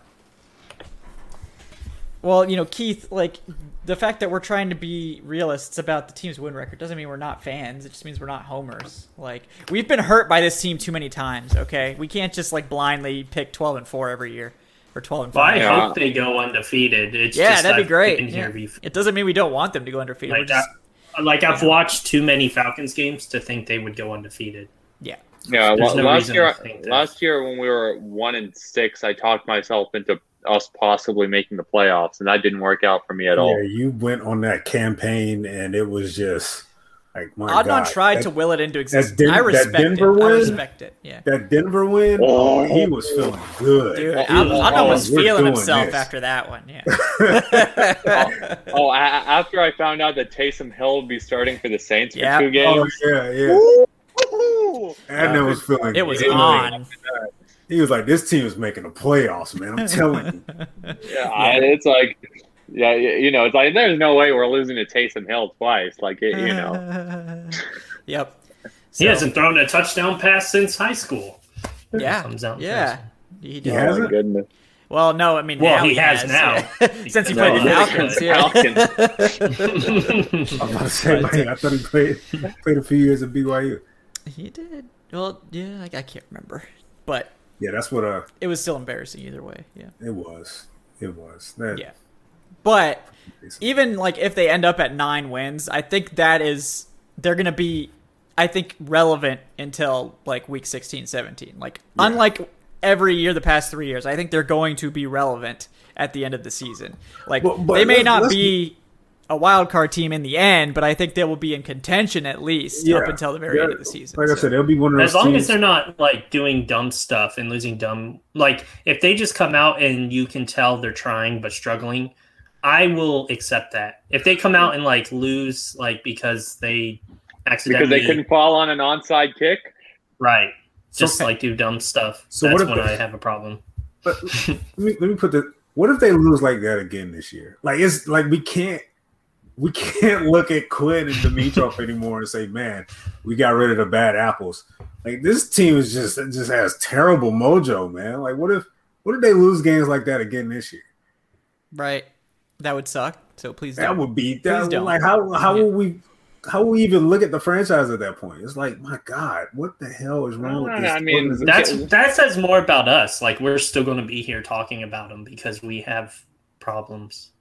well, you know, Keith, like, the fact that we're trying to be realists about the team's win record doesn't mean we're not fans. It just means we're not homers. Like, we've been hurt by this team too many times, okay? We can't just, like, blindly pick twelve and four every year. Or twelve and Well, five. I Yeah. hope they go undefeated. It's Yeah, just that'd be I've great. been Yeah. here before. It doesn't mean we don't want them to go undefeated. We're Like, just, I, like I've Yeah. watched too many Falcons games to think they would go undefeated. yeah. Yeah, There's la- no last reason year, to think that. last year when we were one and six, I talked myself into us possibly making the playoffs, and that didn't work out for me at all. Yeah, you went on that campaign and it was just like my Adnan God. tried that, to will it into existence. Den- I that respect Denver it. I win? respect it. Yeah. that Denver win. Oh. He was feeling good. Dude, Oh, Ad- oh, Adnan was we're feeling doing himself this. after that one. Yeah. Oh, a- after I found out that Taysom Hill would be starting for the Saints for Yep. two Oh games. yeah, yeah. Woo-hoo! Adnan was feeling. It was good. on. He was like, "This team is making the playoffs, man. I'm telling you." Yeah, I- it's like, yeah, you know, it's like there's no way we're losing to Taysom Hill twice. Like, it, you know, Yep. He So, hasn't thrown a touchdown pass since high school. Yeah. Comes out Yeah. first. He He did. oh has my it? goodness. Well, no, I mean, Well, now he has now. yeah. Since he No, played he the did. Falcons. Yeah. I was about to say, man, I thought he played played a few years at B Y U. He did. Well, yeah, I, I can't remember, but Yeah, that's what uh it was still embarrassing either way. Yeah. it was. It was. That, Yeah. But even like if they end up at nine wins, I think that is they're gonna be, I think, relevant until like week sixteen, seventeen. Like Yeah. unlike every year the past three years, I think they're going to be relevant at the end of the season. Like But- but they may let's- not let's- be a wild card team in the end, but I think they will be in contention at least Yeah. up until the very Yeah. end of the season. Like I So, said, they'll be one of those As long teams. as they're not like doing dumb stuff and losing dumb, like if they just come out and you can tell they're trying but struggling, I will accept that. If they come out and like lose, like because they accidentally, Because they couldn't fall on an onside kick. right, just So- like do dumb stuff. So That's what if when they- I have a problem. But let me let me put the. What if they lose like that again this year? Like it's like we can't we can't look at Quinn and Dimitrov anymore and say, man, we got rid of the bad apples. Like this team is just it just has terrible mojo, man. Like what if what if they lose games like that again this year? right. That would suck. So please That don't. would be Please that, don't. like how how Yeah. will we how will we even look at the franchise at that point? It's like, my God, what the hell is wrong with this? I mean, organization? That's that says more about us. Like we're still going to be here talking about them because we have problems.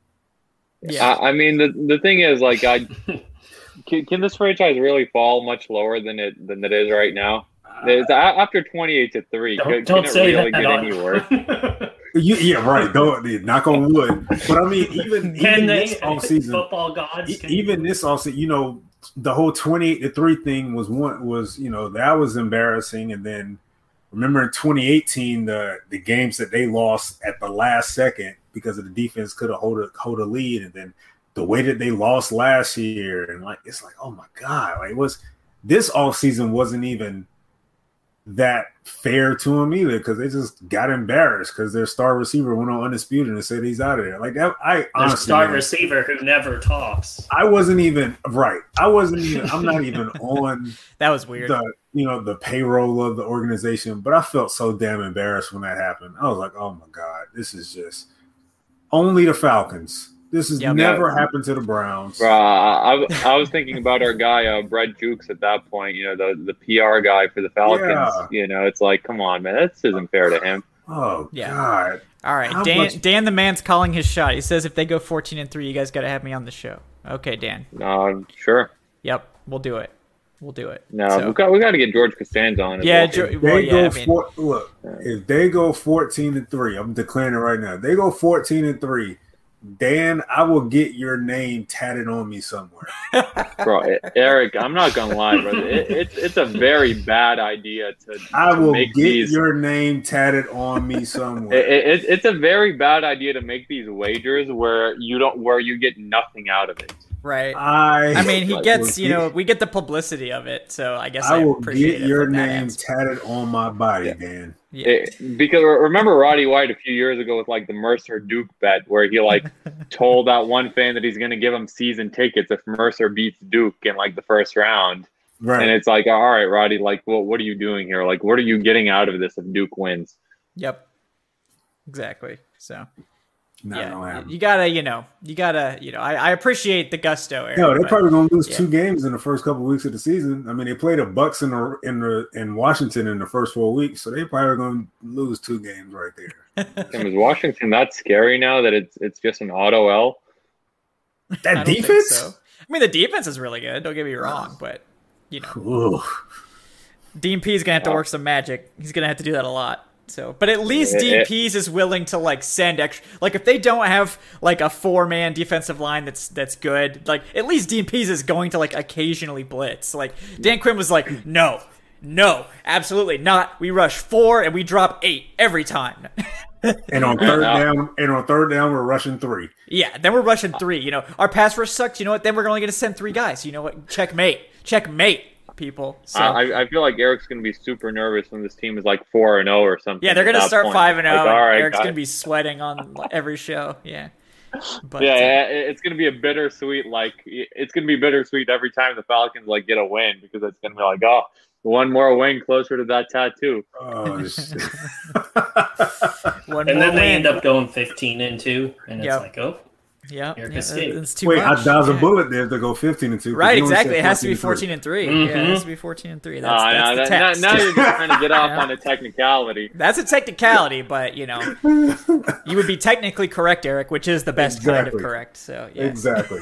Yeah. I, I mean, the the thing is, like, I can, can this franchise really fall much lower than it than it is right now? There's, after twenty-eight to three, Don't, can, don't can say it really that get any worse? You, yeah, right. Don't knock on wood. But I mean, even, even they, this offseason, football gods, e- even this offseason, you know, the whole twenty-eight to three thing was one was you know that was embarrassing. And then remember in twenty eighteen, the the games that they lost at the last second because of the defense could have hold a hold a lead, and then the way that they lost last year, and like it's like, oh my god, like it was this offseason wasn't even that fair to him either because they just got embarrassed because their star receiver went on undisputed and said he's out of there. Like that, I honestly, star man, receiver who never talks. I wasn't even right. I wasn't even. I'm not even on. That was weird. The you know the payroll of the organization, but I felt so damn embarrassed when that happened. I was like, oh my god, this is just only the Falcons. This has Yep. never happened to the Browns. Bro, I, I was thinking about our guy, uh, Brett Jukes, at that point. You know, the, the P R guy for the Falcons. Yeah. You know, it's like, come on, man, this isn't fair to him. Oh Yeah. god. All right, How Dan. much- Dan the man's calling his shot. He says if they go fourteen and three, you guys got to have me on the show. Okay, Dan. Uh, sure. Yep, we'll do it. We'll do it. No, So- we got we got to get George Costanza on. as Yeah, well. Jo- If well, they yeah, go I mean- four, look, if they go fourteen and three, I'm declaring it right now. They go fourteen and three. Dan, I will get your name tatted on me somewhere. Bro, Eric, I'm not gonna lie, brother. It, it's it's a very bad idea to. I to will make get these, your name tatted on me somewhere. It, it, it's a very bad idea to make these wagers where you don't where you get nothing out of it. Right. I, I mean, he will gets, get- you know, we get the publicity of it, so I guess I, I will appreciate get it your from that name answer. tatted on my body, Yeah. Dan. Yeah. It, because remember Roddy White a few years ago with like the Mercer Duke bet where he like told that one fan that he's going to give him season tickets if Mercer beats Duke in like the first round. Right. And it's like, all right, Roddy, like, well, what are you doing here? Like, what are you getting out of this if Duke wins? Yep. Exactly. So, Not yeah, gonna happen. you gotta, you know, you gotta, you know, I, I appreciate the gusto, Eric. No, they're but- probably gonna lose yeah. two games in the first couple of weeks of the season. I mean, they played the Bucks in the, in the, in Washington in the first four weeks, so they probably gonna lose two games right there. And is Washington that scary now that it's it's just an auto L? I That don't think defense. so. I mean, the defense is really good. Don't get me wrong, but you know, Ooh. Dean P is gonna have to work some magic. He's gonna have to do that a lot. So, but at least Yeah, Dean it- Pease is willing to like send extra. Like, if they don't have like a four man defensive line that's that's good, like at least Dean Pease is going to like occasionally blitz. Like Dan Quinn was like, no, no, absolutely not. We rush four and we drop eight every time. And on third Yeah. down, and on third down, we're rushing three. Yeah, then we're rushing three. You know, our pass rush sucks. You know what? Then we're only going to send three guys. You know what? Checkmate, checkmate, people. So I, I feel like Eric's going to be super nervous when this team is like four and zero or something. yeah, they're at going to that start point. five and Like, zero. all right, Eric's guys. going to be sweating on every show. Yeah, but yeah, uh, yeah, it's going to be a bittersweet. Like it's going to be bittersweet every time the Falcons like get a win because it's going to be like, oh, one more win closer to that tattoo. Oh, shit. one And more then they win. end up going fifteen and two, and it's Yep. like, oh, Yeah, Eric yeah, escaped. that's too Wait, I much. dodged a Yeah. bullet there to go fifteen and two. 'cause Right, you only exactly. said It has to be and three. fourteen and three. Yeah, it Mhm. has to be fourteen and three. That's, Uh, that's now, the now, text. now you're just trying to get off Yeah. on a technicality. That's a technicality, but you know, you would be technically correct, Eric, which is the best kind Exactly. of correct. So yeah. Exactly.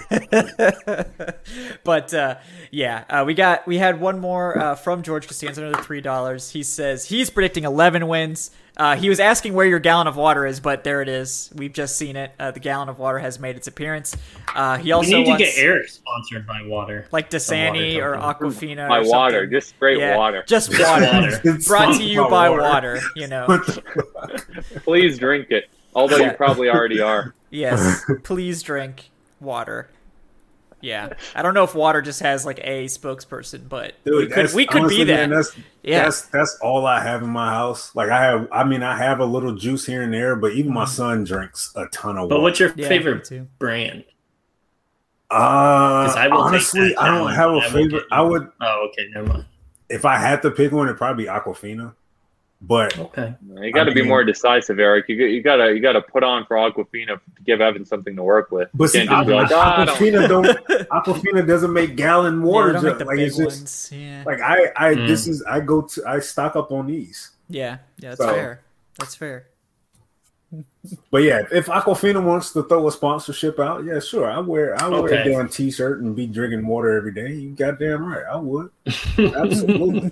But uh, yeah, uh, we got we had one more uh, from George Costanza, another three dollars. He says he's predicting eleven wins. Uh, he was asking where your gallon of water is, but there it is. We've just seen it. Uh, the gallon of water has made its appearance. Uh, he we also need to wants get Eric sponsored by water. like Dasani Some or water Aquafina. My or water, something. just straight Yeah, water. just Just water. water. It's Brought to sponsored you by water. You know. What the- Please drink it. Although Yeah. you probably already are. Yes, please drink water. Yeah, I don't know if water just has like a spokesperson, but Dude, we could that's- we could honestly, be that. man, that's, Yeah. that's that's all I have in my house. Like I have, I mean, I have a little juice here and there, but even my son drinks a ton of But water. what's your Yeah, me favorite too. brand? Uh, I will take honestly, that I don't challenge have and a I will favorite. get you I would, Oh, okay, never mind. if I had to pick one, it'd probably be Aquafina. But Okay. You got to I be mean- more decisive, Eric. You, you gotta you gotta put on for Aquafina to give Evan something to work with. but You see, can't just be like, "Ah, I don't-" Aquafina don't. Aquafina doesn't make gallon Yeah, water. they don't make just- the like big it's just ones. Yeah, like I, I. Mm. This is I go to I stock up on these. yeah, yeah. That's So- fair. That's fair. But yeah, if Aquafina wants to throw a sponsorship out, yeah, sure. I wear I wear Okay. a damn t-shirt and be drinking water every day. You goddamn right, I would. Absolutely.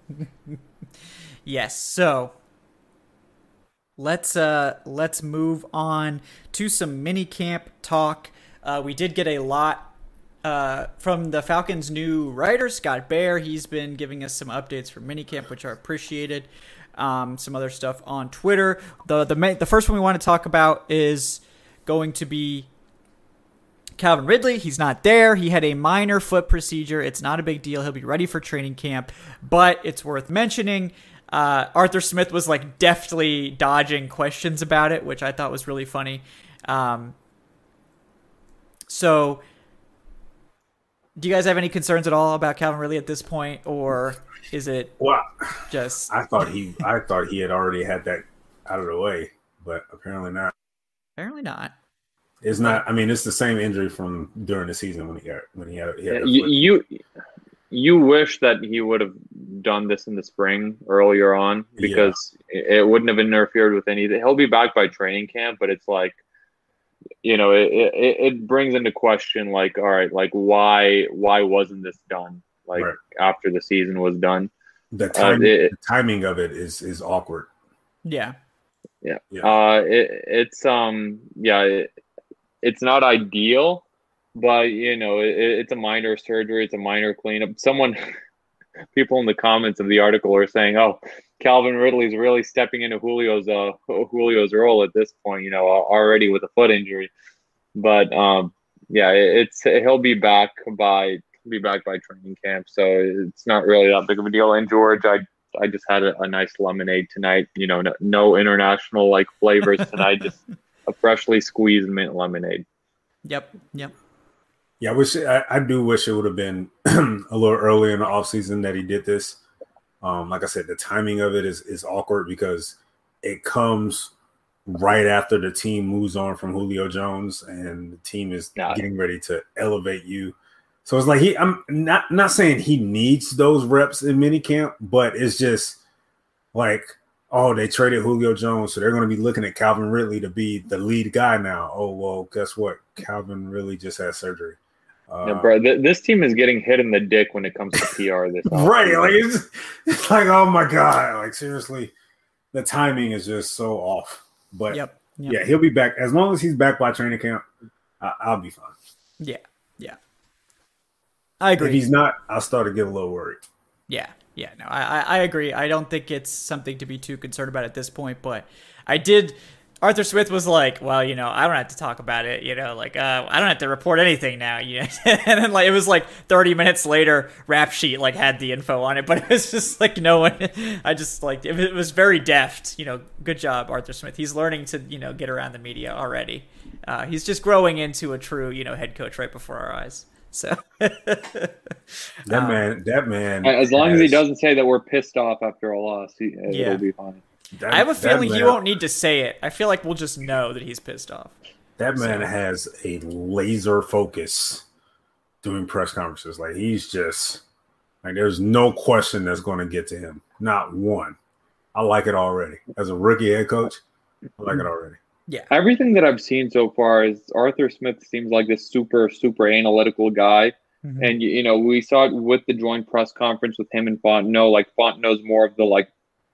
Yes. So let's uh let's move on to some mini camp talk. Uh, we did get a lot uh, from the Falcons' new writer, Scott Bair. He's been giving us some updates for minicamp, which are appreciated. Um, some other stuff on Twitter. The the main, the first one we want to talk about is going to be Calvin Ridley. He's not there. He had a minor foot procedure. It's not a big deal. He'll be ready for training camp, but it's worth mentioning. Uh, Arthur Smith was like deftly dodging questions about it, which I thought was really funny. Um, so, do you guys have any concerns at all about Calvin Ridley at this point, or is it well, just? I thought he, I thought he had already had that out of the way, but apparently not. Apparently not. It's not. I mean, it's the same injury from during the season when he got when he had. He had a you, foot. you you wish that he would have done this in the spring earlier on because yeah. it, it wouldn't have interfered with any. He'll be back by training camp, but it's like, you know, it, it it brings into question like, all right, like why why wasn't this done like right. after the season was done? The, time, uh, it, the timing of it is is awkward. Yeah, yeah. yeah. Uh, it, it's um yeah, it, it's not ideal, but you know, it, it's a minor surgery, it's a minor cleanup. Someone, people in the comments of the article are saying, "Oh, Calvin Ridley's really stepping into Julio's uh Julio's role at this point, you know, already with a foot injury." But um, yeah, it's he'll be back by be back by training camp, so it's not really that big of a deal. And George, I I just had a, a nice lemonade tonight. You know, no, no international like flavors tonight, just a freshly squeezed mint lemonade. Yep. Yep. Yeah, I wish I, I do wish it would have been a little earlier in the offseason that he did this. Um, like I said, the timing of it is is awkward because it comes right after the team moves on from Julio Jones and the team is yeah. getting ready to elevate you. So it's like he I'm not not saying he needs those reps in minicamp, but it's just like, oh, they traded Julio Jones, so they're going to be looking at Calvin Ridley to be the lead guy now. Oh, well, guess what? Calvin really just had surgery. Uh, yeah, bro, th- this team is getting hit in the dick when it comes to P R. This right, like it's, it's like, oh my god, like seriously, the timing is just so off. But yep, yep. yeah, he'll be back as long as he's back by training camp. I- I'll be fine. Yeah, yeah, I agree. If he's not, I'll start to get a little worried. Yeah, yeah, no, I, I agree. I don't think it's something to be too concerned about at this point, but I did. Arthur Smith was like, well, you know, I don't have to talk about it, you know, like, uh, I don't have to report anything now, you know? And then, like, it was like thirty minutes later, Rap Sheet, like, had the info on it, but it was just like, no one, I just, like, it, it was very deft, you know, good job, Arthur Smith. He's learning to, you know, get around the media already. Uh, he's just growing into a true, you know, head coach right before our eyes. So that um, man, that man, as long has, as he doesn't say that we're pissed off after a loss, he, it'll yeah. be fine. That, I have a feeling man, he won't need to say it. I feel like we'll just know that he's pissed off. That man so. has a laser focus doing press conferences. Like he's just like there's no question that's going to get to him. Not one. I like it already. As a rookie head coach, I like it already. Yeah. Everything that I've seen so far is Arthur Smith seems like this super, super analytical guy. Mm-hmm. And, you know, we saw it with the joint press conference with him and Fontenot. Like, Fontenot's more of the, like,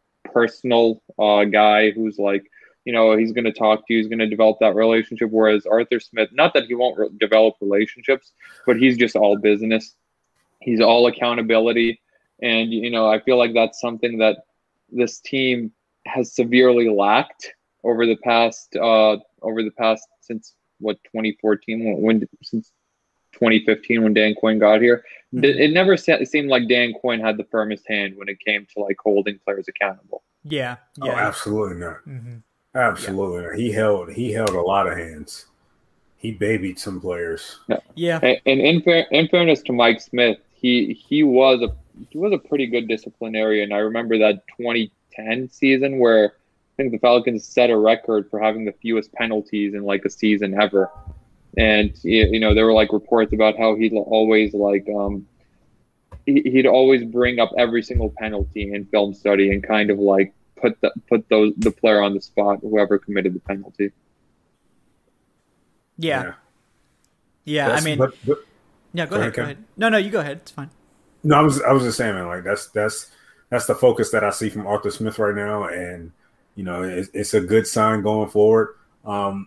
personal uh, guy who's, like, you know, he's going to talk to you. He's going to develop that relationship. Whereas Arthur Smith, not that he won't re- develop relationships, but he's just all business. He's all accountability. And, you know, I feel like that's something that this team has severely lacked over the past, uh, over the past since what twenty fourteen, when, when since twenty fifteen when Dan Quinn got here. Mm-hmm. It, it never se- seemed like Dan Quinn had the firmest hand when it came to like holding players accountable. Yeah. yeah. Oh, absolutely not. Mm-hmm. Absolutely yeah. not. He held he held a lot of hands. He babied some players. Yeah. yeah. And, and in, fair, in fairness to Mike Smith, he he was a he was a pretty good disciplinarian. I remember that twenty ten season where I think the Falcons set a record for having the fewest penalties in like a season ever. And, you know, there were like reports about how he'd always like, um, he'd always bring up every single penalty in film study and kind of like put the put those the player on the spot, whoever committed the penalty. Yeah, yeah. yeah That's, I mean, but, but, yeah. Go, go ahead. ahead Go ahead. No, no, you go ahead. It's fine. No, I was I was just saying, man. Like that's that's that's the focus that I see from Arthur Smith right now, and you know, it's, it's a good sign going forward. Um,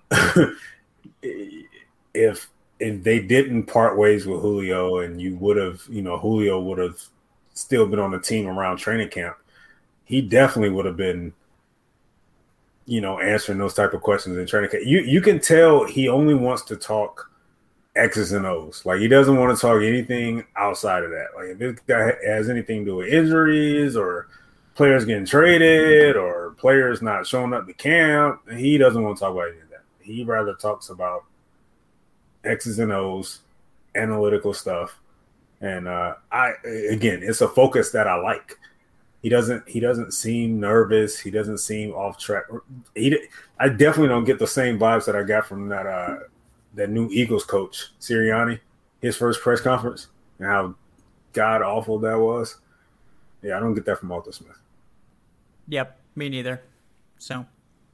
if if they didn't part ways with Julio, and you would have, you know, Julio would have still been on the team around training camp, he definitely would have been, you know, answering those type of questions in training camp. You you can tell he only wants to talk X's and O's. Like he doesn't want to talk anything outside of that. Like if this guy has anything to do with injuries or players getting traded or players not showing up to camp, he doesn't want to talk about any of that. He rather talks about X's and O's, analytical stuff. And uh, I again, it's a focus that I like. He doesn't he doesn't seem nervous. He doesn't seem off track. He, I definitely don't get the same vibes that I got from that uh, that new Eagles coach, Sirianni, his first press conference, and how god awful that was. Yeah, I don't get that from Arthur Smith. Yep, me neither. So,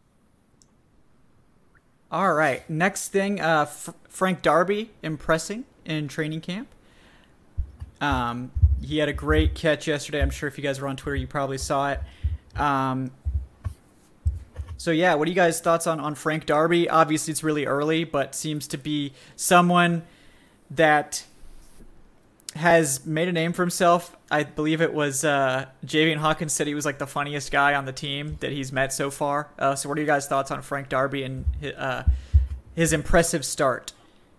all right, next thing, uh, F- Frank Darby impressing in training camp. Um, he had a great catch yesterday. I'm sure if you guys were on Twitter, you probably saw it. Um, so yeah, what are you guys' thoughts on, on Frank Darby? Obviously it's really early, but seems to be someone that has made a name for himself. I believe it was, uh, Javian Hawkins said he was like the funniest guy on the team that he's met so far. Uh, so what are you guys' thoughts on Frank Darby and his, uh, his impressive start?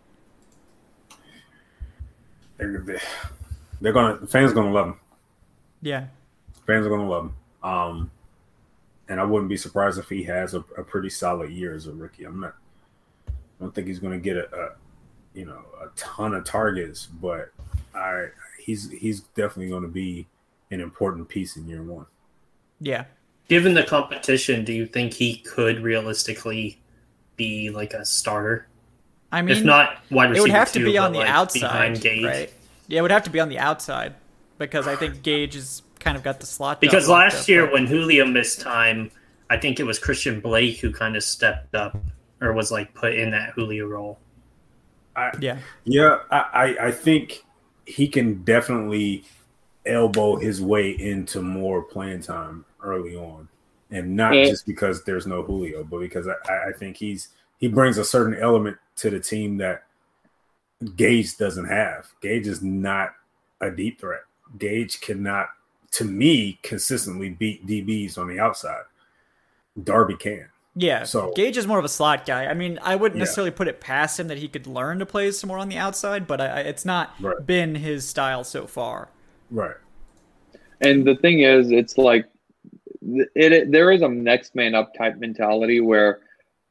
They're gonna the fans are gonna love him. Yeah, fans are gonna love him. Um, and I wouldn't be surprised if he has a, a pretty solid year as a rookie. I'm not. I don't think he's gonna get a, a you know a ton of targets, but I he's he's definitely gonna be an important piece in year one. Yeah. Given the competition, do you think he could realistically be like a starter? I mean, if not wide receiver, it would have to two, be on the like outside, right? Yeah, it would have to be on the outside because I think Gage has kind of got the slot. Because last year but... when Julio missed time, I think it was Christian Blake who kind of stepped up or was like put in that Julio role. I, yeah, yeah, I, I think he can definitely elbow his way into more playing time early on, and not yeah. just because there's no Julio, but because I, I think he's he brings a certain element to the team that Gage doesn't have. Gage is not a deep threat. Gage cannot, to me, consistently beat D Bs on the outside. Darby can. Yeah, so Gage is more of a slot guy. I mean, I wouldn't yeah. necessarily put it past him that he could learn to play some more on the outside, but I, it's not right. been his style so far. Right. And the thing is, it's like it, it there is a next man up type mentality where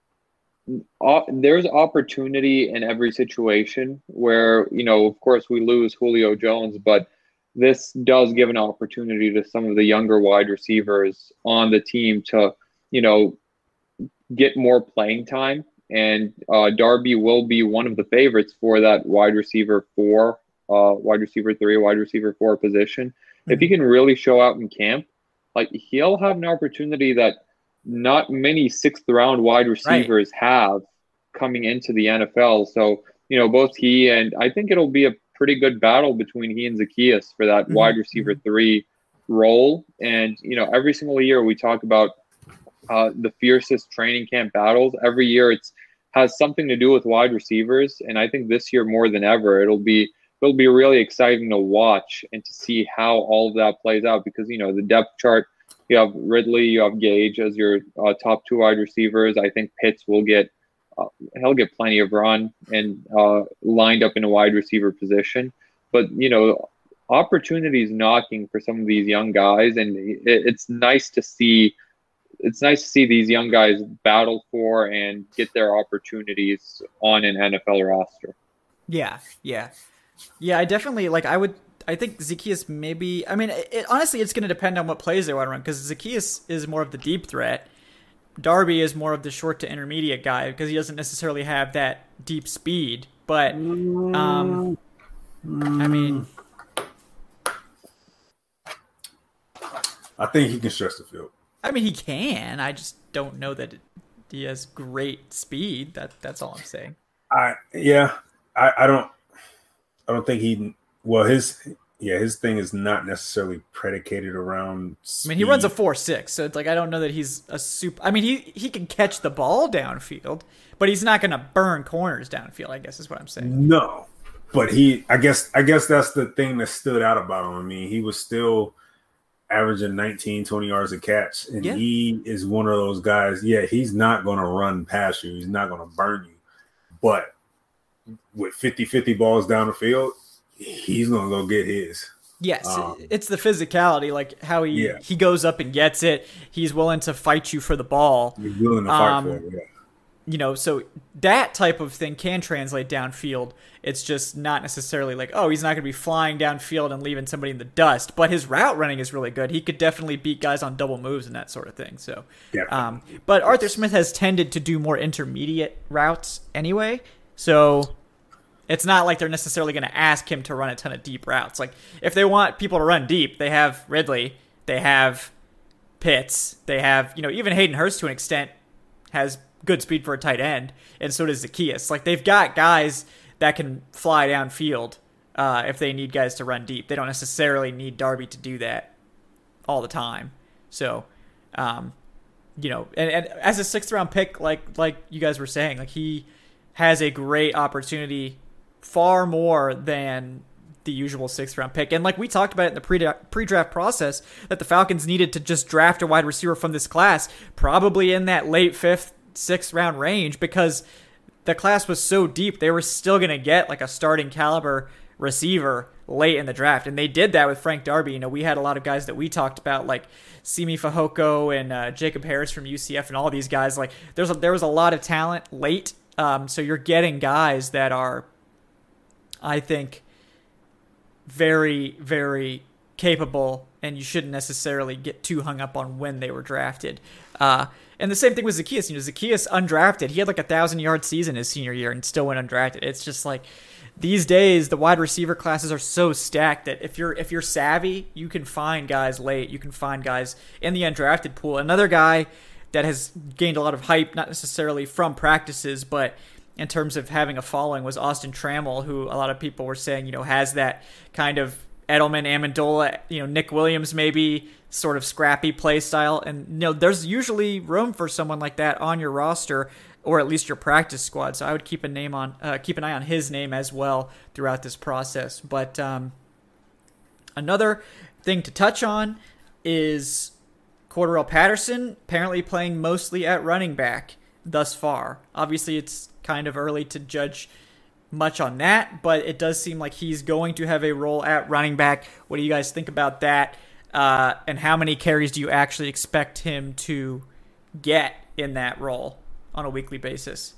Uh, there's opportunity in every situation where, you know, of course we lose Julio Jones, but this does give an opportunity to some of the younger wide receivers on the team to, you know, get more playing time. And uh, Darby will be one of the favorites for that wide receiver four, uh, wide receiver three, wide receiver four position. Mm-hmm. If he can really show out in camp, like he'll have an opportunity that not many sixth round wide receivers right. have coming into the N F L. So, you know, both he and I think it'll be a pretty good battle between he and Zacchaeus for that mm-hmm. wide receiver three role. And, you know, every single year we talk about uh, the fiercest training camp battles. Every year it's has something to do with wide receivers. And I think this year more than ever, it'll be, it'll be really exciting to watch and to see how all of that plays out because, you know, the depth chart, you have Ridley, you have Gage as your uh, top two wide receivers. I think Pitts will get, uh, he'll get plenty of run and uh, lined up in a wide receiver position. But, you know, opportunities knocking for some of these young guys. And it, it's nice to see, it's nice to see these young guys battle for and get their opportunities on an N F L roster. Yeah, yeah. Yeah, I definitely, like, I would, I think Zacchaeus maybe. I mean, it, honestly, it's going to depend on what plays they want to run because Zacchaeus is more of the deep threat. Darby is more of the short to intermediate guy because he doesn't necessarily have that deep speed. But, um, I mean, I think he can stretch the field. I mean, he can. I just don't know that it, he has great speed. That that's all I'm saying. I yeah, I, I don't I don't think he well his yeah his thing is not necessarily predicated around speed. I mean, he runs a four six, so it's like I don't know that he's a super. I mean, he he can catch the ball downfield, but he's not going to burn corners downfield, I guess is what I'm saying. No, but he I guess I guess that's the thing that stood out about him. I mean, he was still averaging nineteen, twenty yards a catch, and yeah. he is one of those guys. Yeah, he's not going to run past you. He's not going to burn you. But with fifty-fifty balls down the field, he's going to go get his. Yes, um, it's the physicality, like how he, yeah. he goes up and gets it. He's willing to fight you for the ball. He's willing to fight um, for it, yeah. You know, so that type of thing can translate downfield. It's just not necessarily like, oh, he's not going to be flying downfield and leaving somebody in the dust. But his route running is really good. He could definitely beat guys on double moves and that sort of thing. So, um, but Arthur Smith has tended to do more intermediate routes anyway. So it's not like they're necessarily going to ask him to run a ton of deep routes. Like if they want people to run deep, they have Ridley, they have Pitts, they have, you know, even Hayden Hurst to an extent has good speed for a tight end, and so does Zaccheaus. Like they've got guys that can fly downfield uh, if they need guys to run deep. They don't necessarily need Darby to do that all the time. So, um, you know, and, and as a sixth round pick, like like you guys were saying, like he has a great opportunity, far more than the usual sixth round pick. And like we talked about it in the pre pre-draft process, that the Falcons needed to just draft a wide receiver from this class, probably in that late fifth, sixth round range, because the class was so deep, they were still going to get like a starting caliber receiver late in the draft. And they did that with Frank Darby. You know, we had a lot of guys that we talked about, like Simi Fehoko and uh, Jacob Harris from U C F and all these guys. Like there's a, there was a lot of talent late. Um, so you're getting guys that are, I think, very, very capable, and you shouldn't necessarily get too hung up on when they were drafted. Uh, and the same thing with Zaccheaus. You know, Zaccheaus undrafted. He had like a thousand yard season his senior year and still went undrafted. It's just like these days the wide receiver classes are so stacked that if you're if you're savvy, you can find guys late. You can find guys in the undrafted pool. Another guy that has gained a lot of hype, not necessarily from practices, but in terms of having a following, was Austin Trammell, who a lot of people were saying, you know, has that kind of Edelman, Amendola, you know, Nick Williams maybe sort of scrappy play style. And, you know, there's usually room for someone like that on your roster, or at least your practice squad. So I would keep a name on, uh, keep an eye on his name as well throughout this process. But um, another thing to touch on is Cordarrelle Patterson apparently playing mostly at running back thus far. Obviously, it's kind of early to judge much on that, but it does seem like he's going to have a role at running back. What do you guys think about that? Uh, and how many carries do you actually expect him to get in that role on a weekly basis?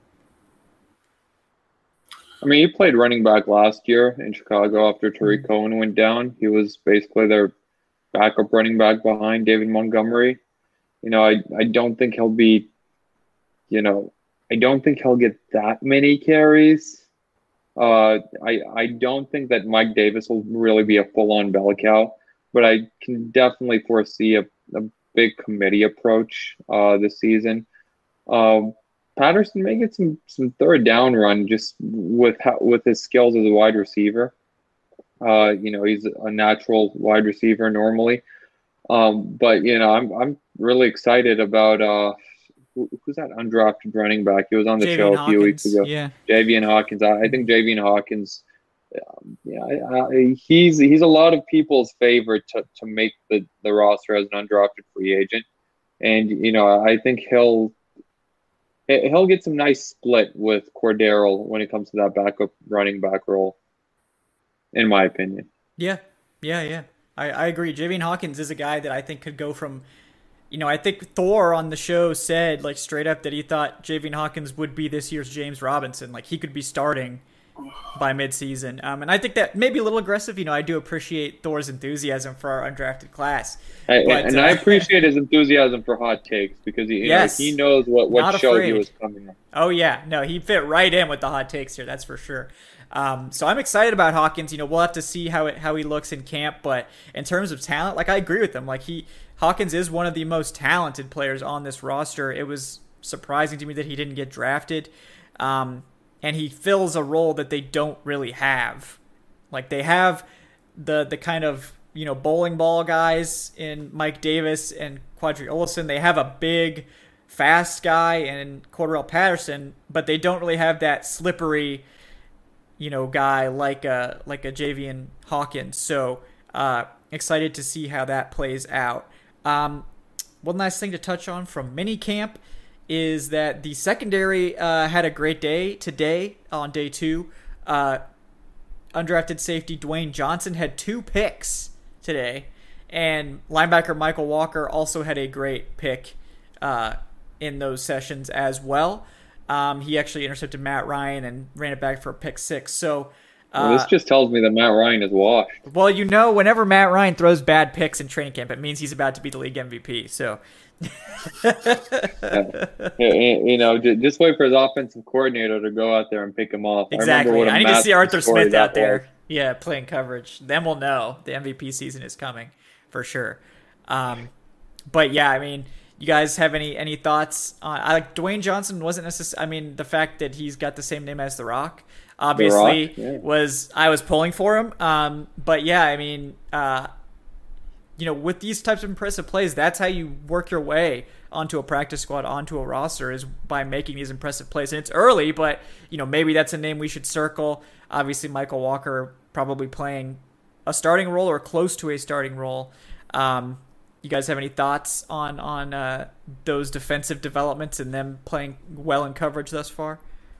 I mean, he played running back last year in Chicago after Tariq Cohen went down. He was basically their backup running back behind David Montgomery. You know, I, I don't think he'll be, you know, I don't think he'll get that many carries. Uh, I I don't think that Mike Davis will really be a full-on bell cow, but I can definitely foresee a, a big committee approach uh, this season. Um, Patterson may get some some third down run just with how, with his skills as a wide receiver. Uh, you know, he's a natural wide receiver normally. Um, but you know, I'm I'm really excited about uh, who, who's that undrafted running back? He was on the Javian show a few Hawkins, weeks ago. Yeah, Javian Hawkins. I, I think Javian Hawkins. Um, yeah, I, I, he's he's a lot of people's favorite to, to make the, the roster as an undrafted free agent, and you know I think he'll he'll get some nice split with Cordarrelle when it comes to that backup running back role, in my opinion. Yeah, yeah, yeah. I, I agree. Javian Hawkins is a guy that I think could go from, you know, I think Thor on the show said like straight up that he thought Javian Hawkins would be this year's James Robinson. Like he could be starting by midseason. Um, and I think that may be a little aggressive. You know, I do appreciate Thor's enthusiasm for our undrafted class. I, but, and uh, I appreciate his enthusiasm for hot takes because he, you yes, know, he knows what, what show afraid. he was coming on. Oh, yeah. No, he fit right in with the hot takes here. That's for sure. Um, so I'm excited about Hawkins. You know, we'll have to see how it, how he looks in camp. But in terms of talent, like I agree with him. Like he Hawkins is one of the most talented players on this roster. It was surprising to me that he didn't get drafted. Um, and he fills a role that they don't really have. Like they have the the kind of, you know, bowling ball guys in Mike Davis and Quadri Olson. They have a big, fast guy in Cordarrelle Patterson, but they don't really have that slippery, you know, guy like a like a Javian Hawkins. So uh, excited to see how that plays out. Um, one last thing to touch on from minicamp is that the secondary uh, had a great day today on day two. Uh, undrafted safety Dwayne Johnson had two picks today, and linebacker Michael Walker also had a great pick uh, in those sessions as well. Um, he actually intercepted Matt Ryan and ran it back for a pick six. So uh, well, this just tells me that Matt Ryan is washed. Well, you know, whenever Matt Ryan throws bad picks in training camp, it means he's about to be the league M V P. So, yeah. You know, just wait for his offensive coordinator to go out there and pick him off. Exactly. I, I need to see Arthur Smith out there. Was. Yeah, playing coverage. Then we'll know the M V P season is coming for sure. Um, but yeah, I mean, you guys have any any thoughts on? I like Dwayne Johnson wasn't necessarily. I mean, the fact that he's got the same name as The Rock, obviously, The Rock, yeah. was I was pulling for him. Um, but yeah, I mean, uh, you know, with these types of impressive plays, that's how you work your way onto a practice squad, onto a roster, is by making these impressive plays. And it's early, but you know, maybe that's a name we should circle. Obviously, Michael Walker probably playing a starting role or close to a starting role. Um, you guys have any thoughts on on uh, those defensive developments and them playing well in coverage thus far?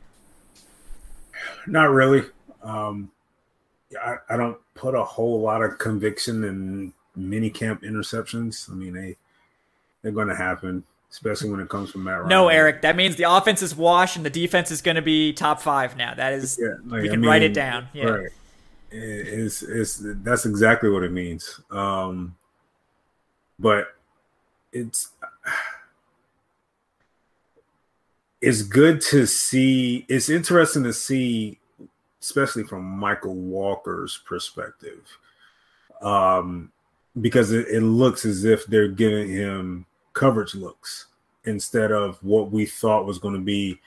Not really. Um, I, I don't put a whole lot of conviction in minicamp interceptions. I mean, they they're going to happen, especially when it comes from Matt Ryan. No, Eric, that means the offense is washed and the defense is going to be top five now. That is, yeah, like, we I can mean, write it down. Yeah, right. It's it's that's exactly what it means. Um, but it's it's good to see. It's interesting to see, especially from Michael Walker's perspective, um, because it, it looks as if they're giving him coverage looks instead of what we thought was going to be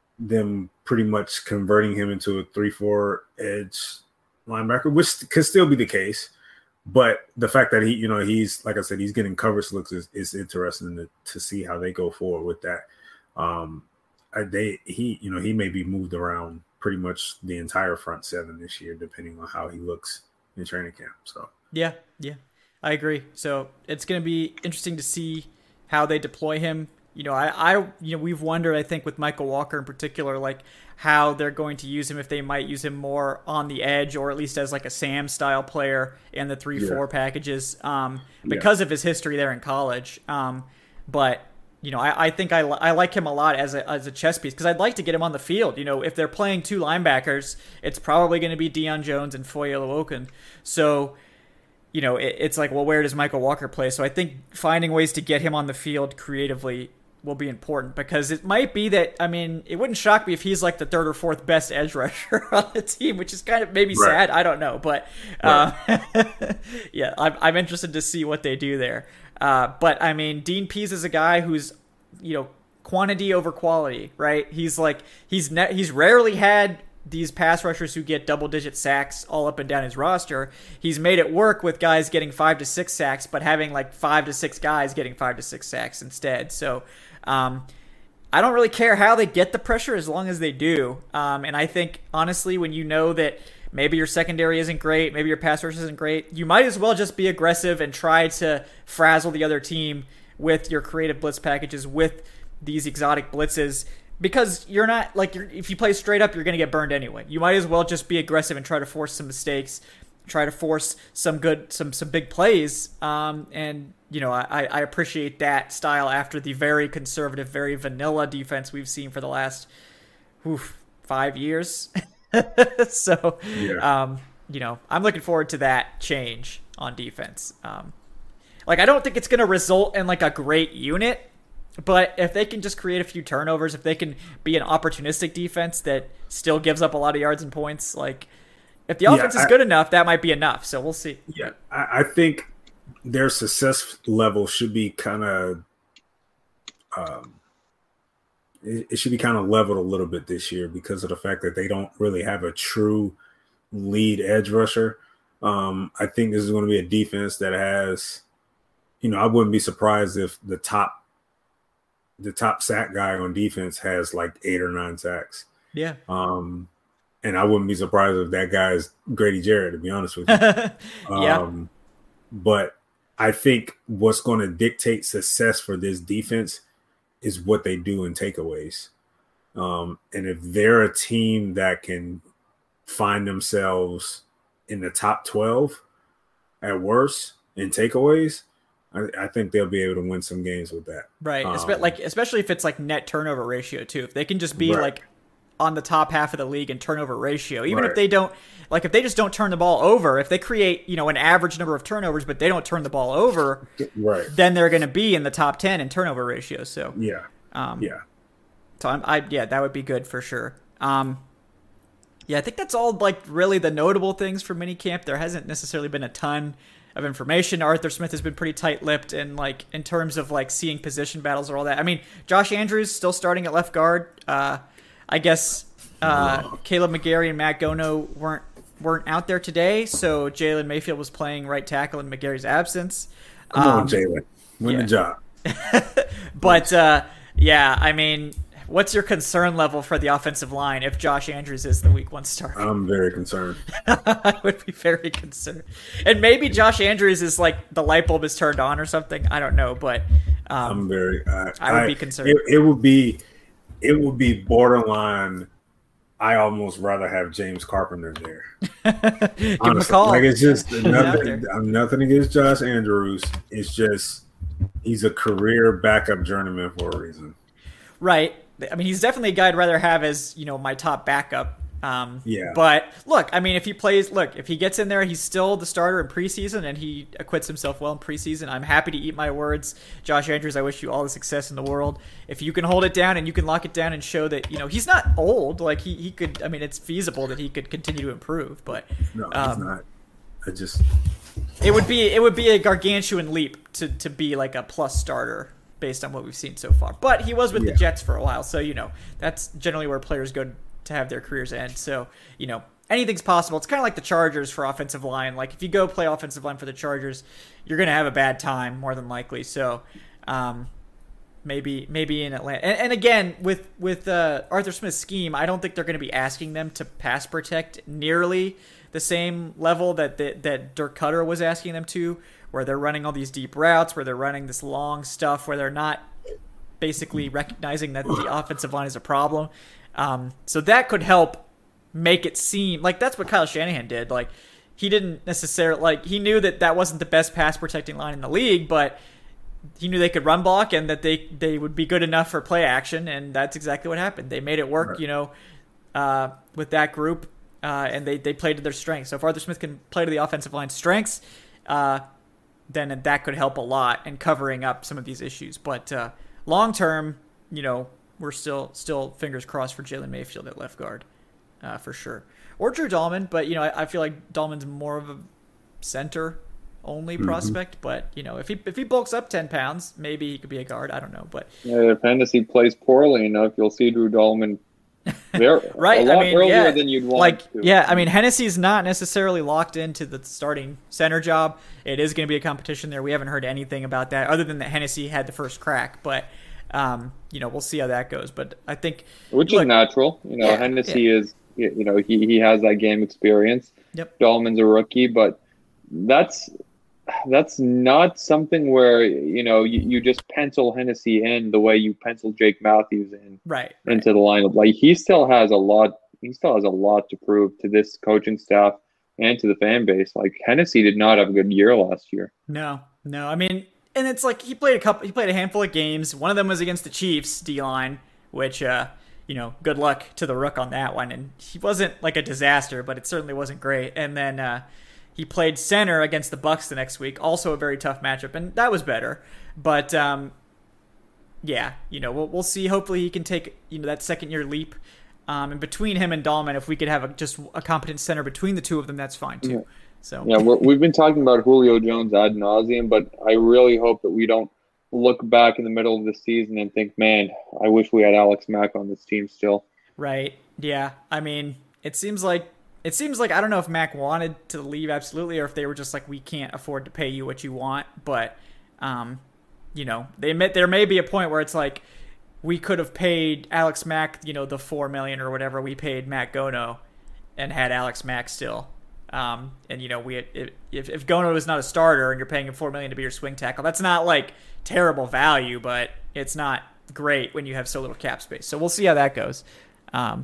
them pretty much converting him into a three four edge linebacker, which could still be the case. But the fact that he, you know, he's, like I said, he's getting coverage looks is, is interesting to, to see how they go forward with that. Um, I, they, he, you know, he may be moved around pretty much the entire front seven this year, depending on how he looks in training camp. So, yeah, yeah, I agree. So it's going to be interesting to see how they deploy him. You know, I, I, you know, we've wondered, I think, with Michael Walker in particular, like how they're going to use him, if they might use him more on the edge or at least as like a Sam style player in the three four yeah. packages, um, because yeah. of his history there in college. Um, but you know, I, I think I, I like him a lot as a as a chess piece because I'd like to get him on the field. You know, if they're playing two linebackers, it's probably going to be Deion Jones and Foye Oluokun. So, you know, it, it's like, well, where does Michael Walker play? So I think finding ways to get him on the field creatively will be important because it might be that, I mean, it wouldn't shock me if he's like the third or fourth best edge rusher on the team, which is kind of maybe right. sad. I don't know. But uh, right. yeah, I'm, I'm interested to see what they do there. Uh, but I mean, Dean Pease is a guy who's, you know, quantity over quality, right? He's like, he's ne- he's rarely had these pass rushers who get double digit sacks all up and down his roster. He's made it work with guys getting five to six sacks, but having like five to six guys getting five to six sacks instead. So, um, I don't really care how they get the pressure as long as they do. Um, and I think honestly, when you know that maybe your secondary isn't great, maybe your pass rush isn't great, you might as well just be aggressive and try to frazzle the other team with your creative blitz packages, with these exotic blitzes, because you're not like, you're, if you play straight up, you're going to get burned anyway. You might as well just be aggressive and try to force some mistakes, try to force some good, some, some big plays. Um, and you know, I, I appreciate that style after the very conservative, very vanilla defense we've seen for the last oof, five years. so, Yeah. um, you know, I'm looking forward to that change on defense. Um, like, I don't think it's going to result in like a great unit, but if they can just create a few turnovers, if they can be an opportunistic defense that still gives up a lot of yards and points, like if the offense Yeah, is I- good enough, that might be enough. So we'll see. Yeah, I, I think their success level should be kind of, um, it, it should be kind of leveled a little bit this year because of the fact that they don't really have a true lead edge rusher. Um, I think this is going to be a defense that has, you know, I wouldn't be surprised if the top, the top sack guy on defense has like eight or nine sacks. Yeah. Um, and I wouldn't be surprised if that guy is Grady Jarrett, to be honest with you. Yeah. Um, but I think what's going to dictate success for this defense is what they do in takeaways. Um, and if they're a team that can find themselves in the top twelve at worst in takeaways, I, I think they'll be able to win some games with that. Right. Um, Espe- like especially if it's like net turnover ratio too. If they can just be Right. like on the top half of the league in turnover ratio, even if Right. they don't like if they just don't turn the ball over, if they create, you know, an average number of turnovers but they don't turn the ball over, Right. then they're going to be in the top ten in turnover ratio. So, Yeah. um Yeah. so I'm, I yeah, that would be good for sure. Um yeah, I think that's all like really the notable things for minicamp. There hasn't necessarily been a ton of information. Arthur Smith has been pretty tight-lipped and like in terms of like seeing position battles or all that. I mean, Josh Andrews still starting at left guard. Uh, I guess uh, Caleb McGarry and Matt Gono weren't weren't out there today, so Jalen Mayfield was playing right tackle in McGarry's absence. Come Um, on, Jalen. Win yeah. the job. But uh, yeah, I mean, what's your concern level for the offensive line if Josh Andrews is the week one starter? I'm very concerned. I would be very concerned. And maybe Josh Andrews is like the light bulb is turned on or something. I don't know, but um, I'm very. I, I would be concerned. It, it would be. It would be borderline. I almost rather have James Carpenter there. give him a Honestly. call. Like it's just out nothing. there. I'm nothing against Josh Andrews. It's just he's a career backup journeyman for a reason. Right. I mean, he's definitely a guy I'd rather have as, you know, my top backup. Um, Yeah. But look, I mean, if he plays, look, if he gets in there, he's still the starter in preseason and he acquits himself well in preseason. I'm happy to eat my words. Josh Andrews, I wish you all the success in the world. If you can hold it down and you can lock it down and show that, you know, he's not old. Like he, he could, I mean, it's feasible that he could continue to improve, but No, he's um, not. I just. it would be, it would be a gargantuan leap to, to be like a plus starter based on what we've seen so far. But he was with Yeah. the Jets for a while, so you know that's generally where players go to have their careers end. So you know anything's possible. It's kind of like the Chargers for offensive line. Like if you go play offensive line for the Chargers, you're gonna have a bad time more than likely. So um, maybe maybe in Atlanta. And, and again, with with uh, Arthur Smith's scheme, I don't think they're gonna be asking them to pass protect nearly the same level that that, that Dirk Cutter was asking them to, where they're running all these deep routes, where they're running this long stuff, where they're not basically recognizing that the offensive line is a problem. Um, so that could help make it seem like that's what Kyle Shanahan did. Like he didn't necessarily like he knew that that wasn't the best pass protecting line in the league, but he knew they could run block and that they they would be good enough for play action, and that's exactly what happened. They made it work, Right. you know, uh, with that group, uh, and they they played to their strengths. So if Arthur Smith can play to the offensive line's strengths, uh, then that could help a lot in covering up some of these issues. But uh, long term, you know, we're still still fingers crossed for Jalen Mayfield at left guard, uh, for sure, or Drew Dahlman. But you know, I, I feel like Dahlman's more of a center only Mm-hmm. prospect. But you know, if he if he bulks up ten pounds, maybe he could be a guard. I don't know, but Yeah, if Hennessy plays poorly enough, you'll see Drew Dahlman there Right, a I lot mean, earlier yeah, than you'd want like to. yeah, I mean Hennessy's not necessarily locked into the starting center job. It is going to be a competition there. We haven't heard anything about that other than that Hennessy had the first crack, but um, you know, we'll see how that goes. But I think Which look, is natural. You know, Yeah, Hennessy is, you know, he, he has that game experience. Yep. Dahlman's a rookie, but that's that's not something where, you know, you, you just pencil Hennessy in the way you pencil Jake Matthews in right, into the lineup. Like he still has a lot he still has a lot to prove to this coaching staff and to the fan base. Like Hennessy did not have a good year last year. No, no. I mean, and it's like he played a couple. He played a handful of games. One of them was against the Chiefs D line, which uh, you know, good luck to the Rook on that one. And he wasn't like a disaster, but it certainly wasn't great. And then uh, he played center against the Bucks the next week, also a very tough matchup, and that was better. But um, yeah, you know, we'll we'll see. Hopefully, he can take you know that second year leap. Um, and between him and Dahlman, if we could have a, just a competent center between the two of them, that's fine too. Yeah. So yeah, we're, we've been talking about Julio Jones ad nauseum, but I really hope that we don't look back in the middle of the season and think, man, I wish we had Alex Mack on this team still. Right. Yeah. I mean, it seems like it seems like I don't know if Mack wanted to leave absolutely, or if they were just like, we can't afford to pay you what you want. But, um, you know, they admit there may be a point where it's like, we could have paid Alex Mack, you know, the four million or whatever we paid Matt Gono, and had Alex Mack still. Um, and you know, we if if Gono is not a starter and you're paying him four million to be your swing tackle, that's not like terrible value, but it's not great when you have so little cap space. So we'll see how that goes. Um,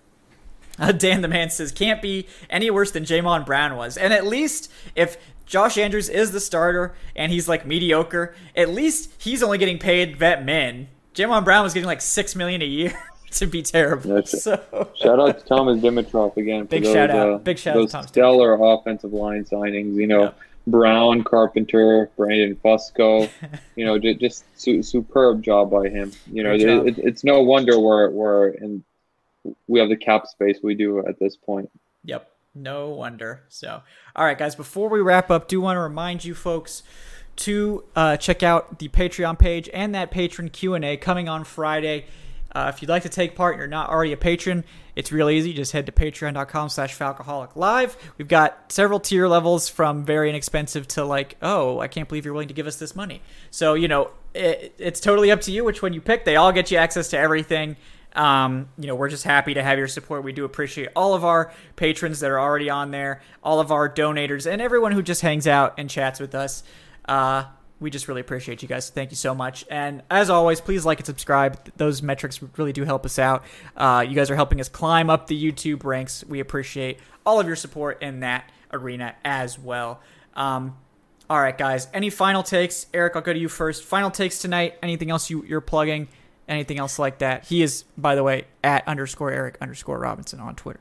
uh, Dan the Man says can't be any worse than Jamon Brown was, and at least if Josh Andrews is the starter and he's like mediocre, at least he's only getting paid vet min. Jamon Brown was getting like six million a year to be terrible. That's so shout out to Thomas Dimitrov again. For big those, shout out, uh, big shout out those to Thomas stellar Dimitrov. Offensive line signings. You know, yep. Brown, Carpenter, Brandon Fusco. you know, just, just su- superb job by him. You know, it, it, it's no wonder we're we're in we have the cap space we do at this point. Yep, no wonder. So, all right, guys, before we wrap up, do want to remind you folks to uh, check out the Patreon page and that patron Q and A coming on Friday. Uh, if you'd like to take part and you're not already a patron, it's real easy. Just head to patreon.com slash Falcoholic Live. We've got several tier levels from very inexpensive to like, oh, I can't believe you're willing to give us this money. So, you know, it, it's totally up to you which one you pick. They all get you access to everything. Um, you know, we're just happy to have your support. We do appreciate all of our patrons that are already on there, all of our donators, and everyone who just hangs out and chats with us. Uh, we just really appreciate you guys. Thank you so much. And as always, please like and subscribe. Those metrics really do help us out. Uh, you guys are helping us climb up the YouTube ranks. We appreciate all of your support in that arena as well. Um, all right, guys. Any final takes? Eric, I'll go to you first. Final takes tonight. Anything else you, you're plugging? Anything else like that? He is, by the way, at underscore Eric underscore Robinson on Twitter.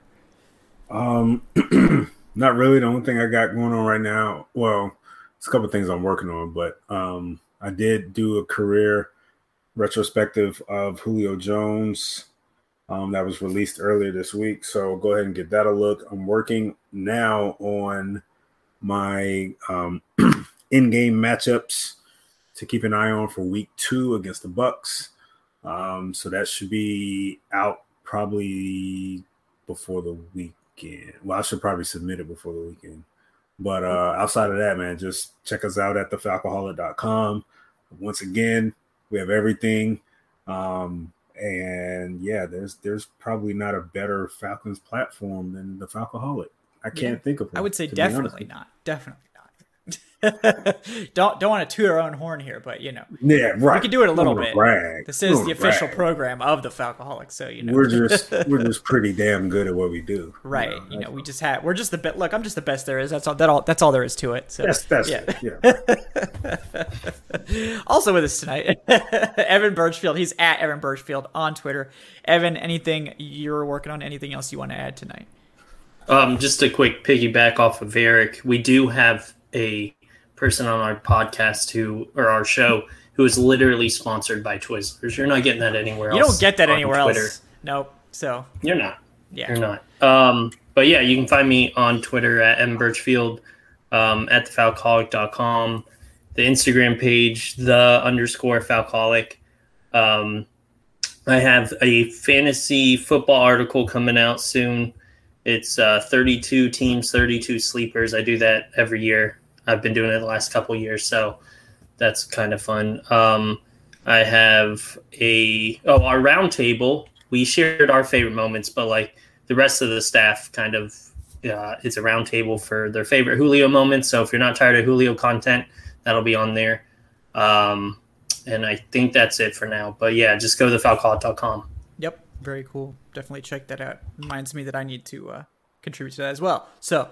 Um, not really. The only thing I got going on right now, well, a couple of things I'm working on, but um, I did do a career retrospective of Julio Jones um, that was released earlier this week. So go ahead and get that a look. I'm working now on my um, in-game matchups to keep an eye on for week two against the Bucks. Um, so that should be out probably before the weekend. Well, I should probably submit it before the weekend. But uh, outside of that, man, just check us out at the falcoholic dot com. Once again, we have everything. Um, and yeah, there's there's probably not a better Falcons platform than the Falcoholic. I can't yeah, think of one. I would say definitely not. Definitely not. don't don't want to toot our own horn here, but you know, yeah, right. We can do it a little bit. Brag. This is the official brag. program of the Falcoholics, so you know we're just we're just pretty damn good at what we do, right? You know, you know we just have we're just the bit. Look, I'm just the best there is. That's all. That all. That's all there is to it. So that's that's yeah. It, yeah. Also with us tonight, Evan Birchfield. He's at Evan Birchfield on Twitter. Evan, anything you're working on? Anything else you want to add tonight? Um, just a quick piggyback off of Eric. We do have a person on our podcast who, or our show, who is literally sponsored by Twizzlers. You're not getting that anywhere else. You don't get that anywhere Twitter. else. Nope. So you're not. Yeah, you're not. Um, but yeah, you can find me on Twitter at M Birchfield, um, at the falcoholic dot com, the Instagram page, the underscore falcoholic. Um, I have a fantasy football article coming out soon. It's uh, thirty-two teams, thirty-two sleepers. I do that every year. I've been doing it the last couple of years, so that's kind of fun. Um, I have a oh our round table. We shared our favorite moments, but like the rest of the staff, kind of uh, it's a round table for their favorite Julio moments. So if you're not tired of Julio content, that'll be on there. Um, and I think that's it for now. But yeah, just go to the falcoholic dot com. Yep, very cool. Definitely check that out. Reminds me that I need to uh, contribute to that as well. So.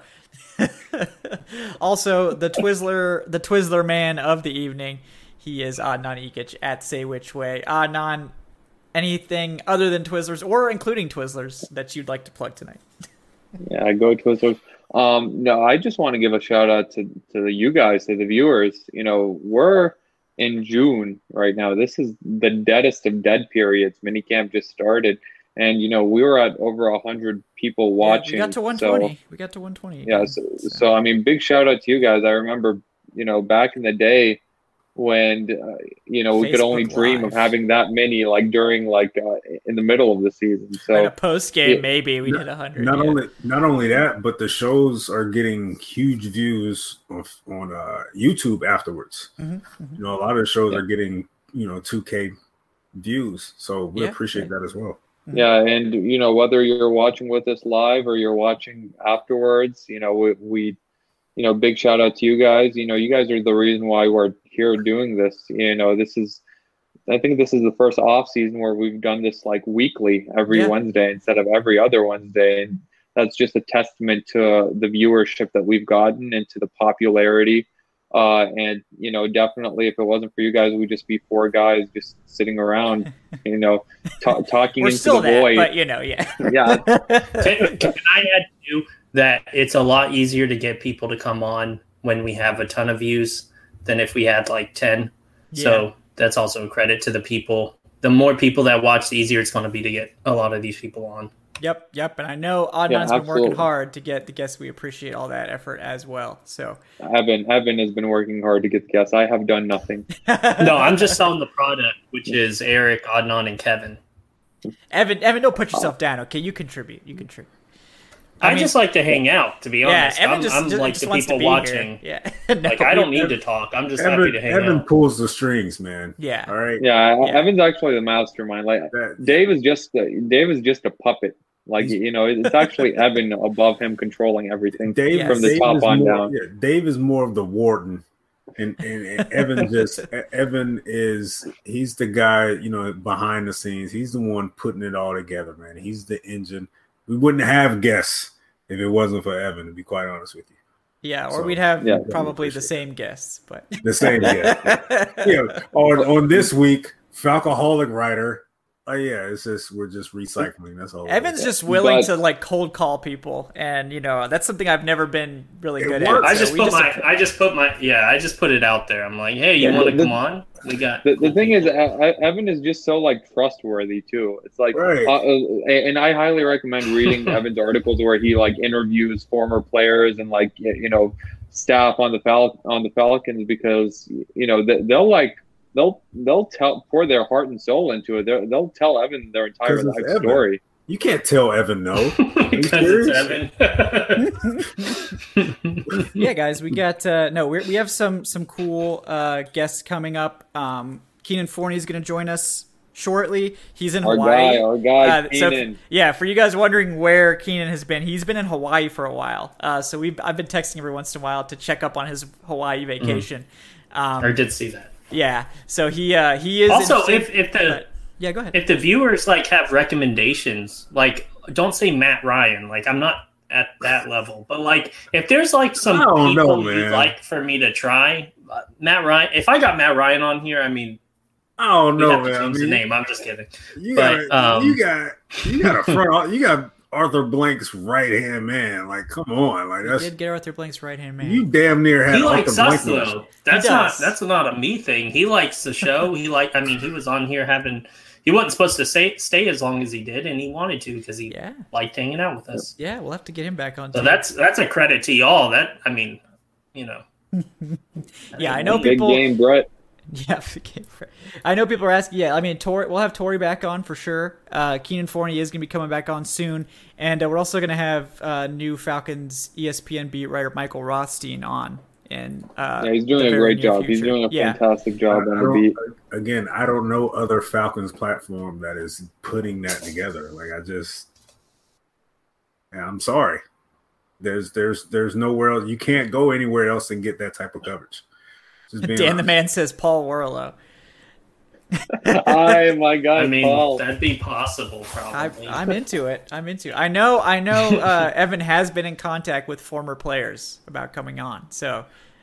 Also, the Twizzler, the Twizzler man of the evening, he is Adnan Ikic at Say Which Way. Adnan, anything other than Twizzlers, or including Twizzlers, that you'd like to plug tonight? Yeah, go Twizzlers. Um, no, I just want to give a shout out to to the, you guys, to the viewers. You know, we're in June right now. This is the deadest of dead periods. Minicamp just started, and you know we were at over a hundred people watching. Yeah, we got to one twenty. So, we got to one twenty. Yeah, so, so. so I mean, big shout out to you guys. I remember, you know, back in the day when uh, you know we Facebook could only dream Live. of having that many, like during like uh, in the middle of the season. So Right, a post game, yeah. maybe we Not- hit a hundred. Not yeah. only not only that, but the shows are getting huge views on on uh, YouTube afterwards. Mhm, You know, a lot of the shows Yeah. are getting you know two K views, so we Yeah, appreciate yeah. that as well. yeah, and you know whether you're watching with us live or you're watching afterwards, you know we, we you know big shout out to you guys. You know you guys are the reason why we're here doing this. You know this is I think this is the first off season where we've done this like weekly every Yeah. Wednesday instead of every other Wednesday, and that's just a testament to the viewership that we've gotten and to the popularity. Uh, and you know, definitely, if it wasn't for you guys, we'd just be four guys just sitting around, you know, ta- talking We're into still the that, void. but you know, yeah. Yeah, Can, can I add too that it's a lot easier to get people to come on when we have a ton of views than if we had like ten. Yeah. So that's also a credit to the people. The more people that watch, the easier it's going to be to get a lot of these people on. Yep, yep. And I know Adnan's Yeah, been working absolutely. hard to get the guests. We appreciate all that effort as well. So Evan, Evan has been working hard to get the guests. I have done nothing. No, I'm just selling the product, which is Eric, Adnan, and Kevin. Evan, Evan, don't put yourself down, okay? You contribute. You contribute. I, I mean- just like to hang out, to be Yeah, honest. Evan I'm, just, I'm just, like just the wants to people be watching. here. Yeah. No, Like I don't we- need to talk. I'm just happy Evan, to hang Evan out. pulls the strings, man. Yeah. All right. Yeah, Yeah. Evan's actually the mastermind. Like That, Dave is just Dave is just a puppet. Like you know, it's actually Evan above him controlling everything Dave Yes. from the Dave top is on more, down. Yeah, Dave is more of the warden, and and, and Evan just Evan is he's the guy you know behind the scenes. He's the one putting it all together, man. He's the engine. We wouldn't have guests if it wasn't for Evan. To be quite honest with you, Yeah, or So, we'd have yeah. probably the Appreciate same guests, but the same. Yeah, yeah. On on this week, Falcoholic writer. Oh yeah, it's just we're just recycling. That's all. it Evan's is. just willing But- to like cold call people, and you know that's something I've never been really It good works. at. I so just we put my, I just put my, yeah, I just put it out there. I'm like, hey, you Yeah, want to the- come on? We got The, the thing is, uh, uh, Evan is just so like trustworthy too. It's like, Right. uh, uh, and I highly recommend reading Evan's articles where he like interviews former players and like y- you know staff on the Fal- on the Falcons because you know they, they'll like they'll they'll tell pour their heart and soul into it. They'll, they'll tell Evan their entire 'Cause it's life Evan. story. You can't tell Evan no. because it's Evan. yeah, guys, we got uh, no. We're, we have some some cool uh, guests coming up. Um, Keenan Forney is going to join us shortly. He's in Our Hawaii. guy, our guy, Uh, so if- Keenan. yeah, for you guys wondering where Keenan has been, he's been in Hawaii for a while. Uh, so we've I've been texting every once in a while to check up on his Hawaii vacation. Um, I did see that. yeah, so he uh, he is Also, interested- if if the but- yeah, go ahead. if the viewers like have recommendations, like don't say Matt Ryan. Like I'm not at that level, but like if there's like some I don't people know, you'd man. like for me to try, uh, Matt Ryan. If I got Matt Ryan on here, I mean, I don't we'd know, have to man. I change the mean, name. I'm just kidding. You But, got, um, you got, you got a front. You got Arthur Blank's right hand man. Like, come on, like He that's did get Arthur Blank's right hand man. you damn near had He Arthur likes Blank. us though. That's He not does. that's not a me thing. He likes the show. He like. I mean, he was on here having. He wasn't supposed to stay stay as long as he did, and he wanted to because he yeah, liked hanging out with us. yeah, we'll have to get him back on. So too. that's that's a credit to y'all. That I mean, you know. yeah, I know Big people. game, Brett. Yeah, I know people are asking. Yeah, I mean, Tori, we'll have Tori back on for sure. Uh, Keenan Forney is going to be coming back on soon, and uh, we're also going to have uh, new Falcons E S P N beat writer Michael Rothstein on. And uh, Yeah, he's doing the a very great near job. He's future. doing a yeah. fantastic I, job I on the beat. don't, again, I don't know other Falcons platform that is putting that together. Like, I just, yeah, I'm sorry. There's, there's, there's nowhere else. You can't go anywhere else and get that type of coverage. Just being Dan the honest. man says Paul Warlow. Hi, my guy, I mean, Paul. that'd be possible, I, probably. I'm into it. I'm into it. I know. I know. Uh, Evan has been in contact with former players about coming on. So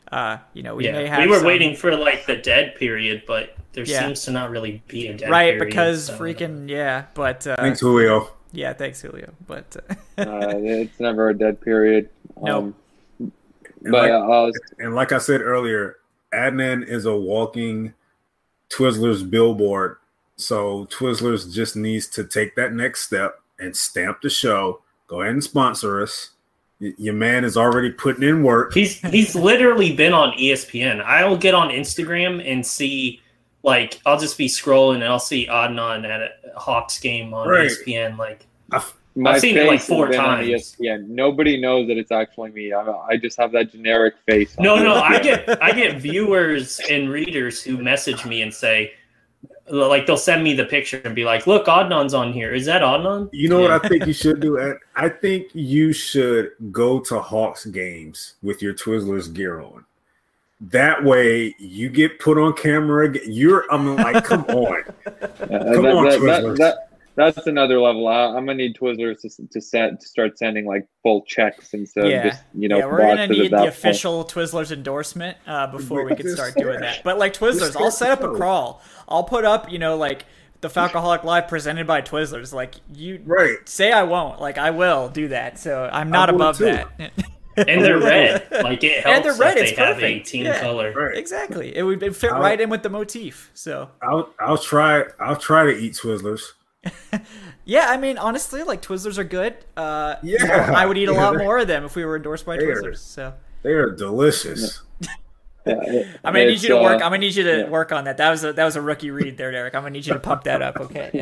Uh, you know, we yeah, may have. We were some... waiting for like the dead period, but there yeah. seems to not really be a dead right, period. Right, because so. freaking yeah, but uh, thanks Julio. Yeah, thanks Julio. But uh, uh, it's never a dead period. No. Um, and, but like, uh, and like I said earlier, Adnan is a walking Twizzlers billboard. So Twizzlers just needs to take that next step and stamp the show. Go ahead and sponsor us. Y- your man is already putting in work. He's he's literally been on E S P N. I'll get on Instagram and see, like, I'll just be scrolling and I'll see Adnan at a Hawks game on Right. E S P N. Like, my I've seen it like face has four been on times. E S P N. Nobody knows that it's actually me. I, I just have that generic face. on No, no, E I S P N. get I get viewers and readers who message me and say, like, they'll send me the picture and be like, "Look, Adnan's on here. Is that Adnan?" You know Yeah. what I think you should do? Ed? I think you should go to Hawks games with your Twizzlers gear on. That way, you get put on camera. again. You're, I'm like, come on, Uh, come that- on, that- Twizzlers. that- that- that's another level. I, I'm gonna need Twizzlers to to set to start sending like full checks instead yeah, of just you know. yeah, we're gonna boxes at need that the point. official Twizzlers endorsement uh, before we can Just start start- doing that. But like Twizzlers, just I'll start set up the a show. crawl. I'll put up, you know, like the Falcoholic Live presented by Twizzlers. Like you Right. say, I won't. Like I will do that. So I'm not I would above too. that. And they're red. Like, it helps And they're red, that it's they have a perfect. team Yeah. color. Right. Exactly. It would it'd fit I'll- right in with the motif. So I'll, I'll try. I'll try to eat Twizzlers. yeah, I mean, honestly, like Twizzlers are good. Uh, Yeah. you know, I would eat a Yeah, lot they're- more of them if we were endorsed by They are- Twizzlers. So They are delicious. Yeah, it- I'm gonna need it's, you to work. uh, I'm gonna need you to yeah. work on that. That was a that was a rookie read there, Derek. I'm gonna need you to pump that up. Okay.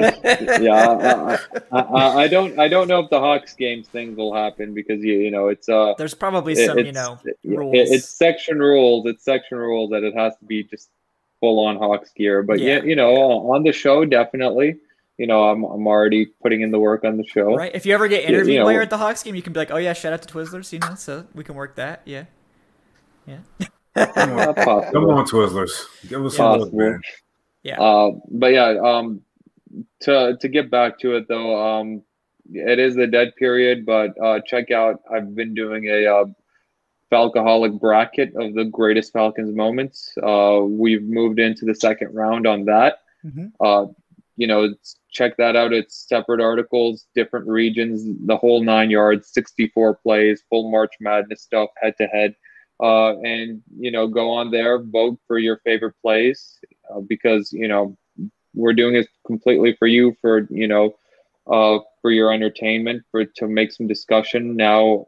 yeah, I, I, I, I don't. I don't know if the Hawks games things will happen because you, you know, it's uh, There's probably it- some, you it's- know, it- rules. it's section rules. It's section rules that it has to be just full on Hawks gear. But Yeah. yeah, you know, on the show, definitely. You know, I'm I'm already putting in the work on the show. Right. If you ever get you interviewed know- while you're at the Hawks game, you can be like, "Oh yeah, shout out to Twizzlers," you know. So we can work that. Yeah. Yeah. Come Not on, possible. come on, Twizzlers. Give us a look, Possible. man. Yeah. Uh, but yeah, um, to to get back to it though, um, it is the dead period. But uh, check out, I've been doing a uh, Falcoholic bracket of the greatest Falcons moments. Uh, we've moved into the second round on that. Mhm. Uh, you know, it's, check that out. It's separate articles, different regions, the whole nine yards, sixty-four plays, full March Madness stuff, head to head. Uh, and, you know, go on there, vote for your favorite plays uh, because, you know, we're doing it completely for you, for, you know, uh, for your entertainment, for to make some discussion now,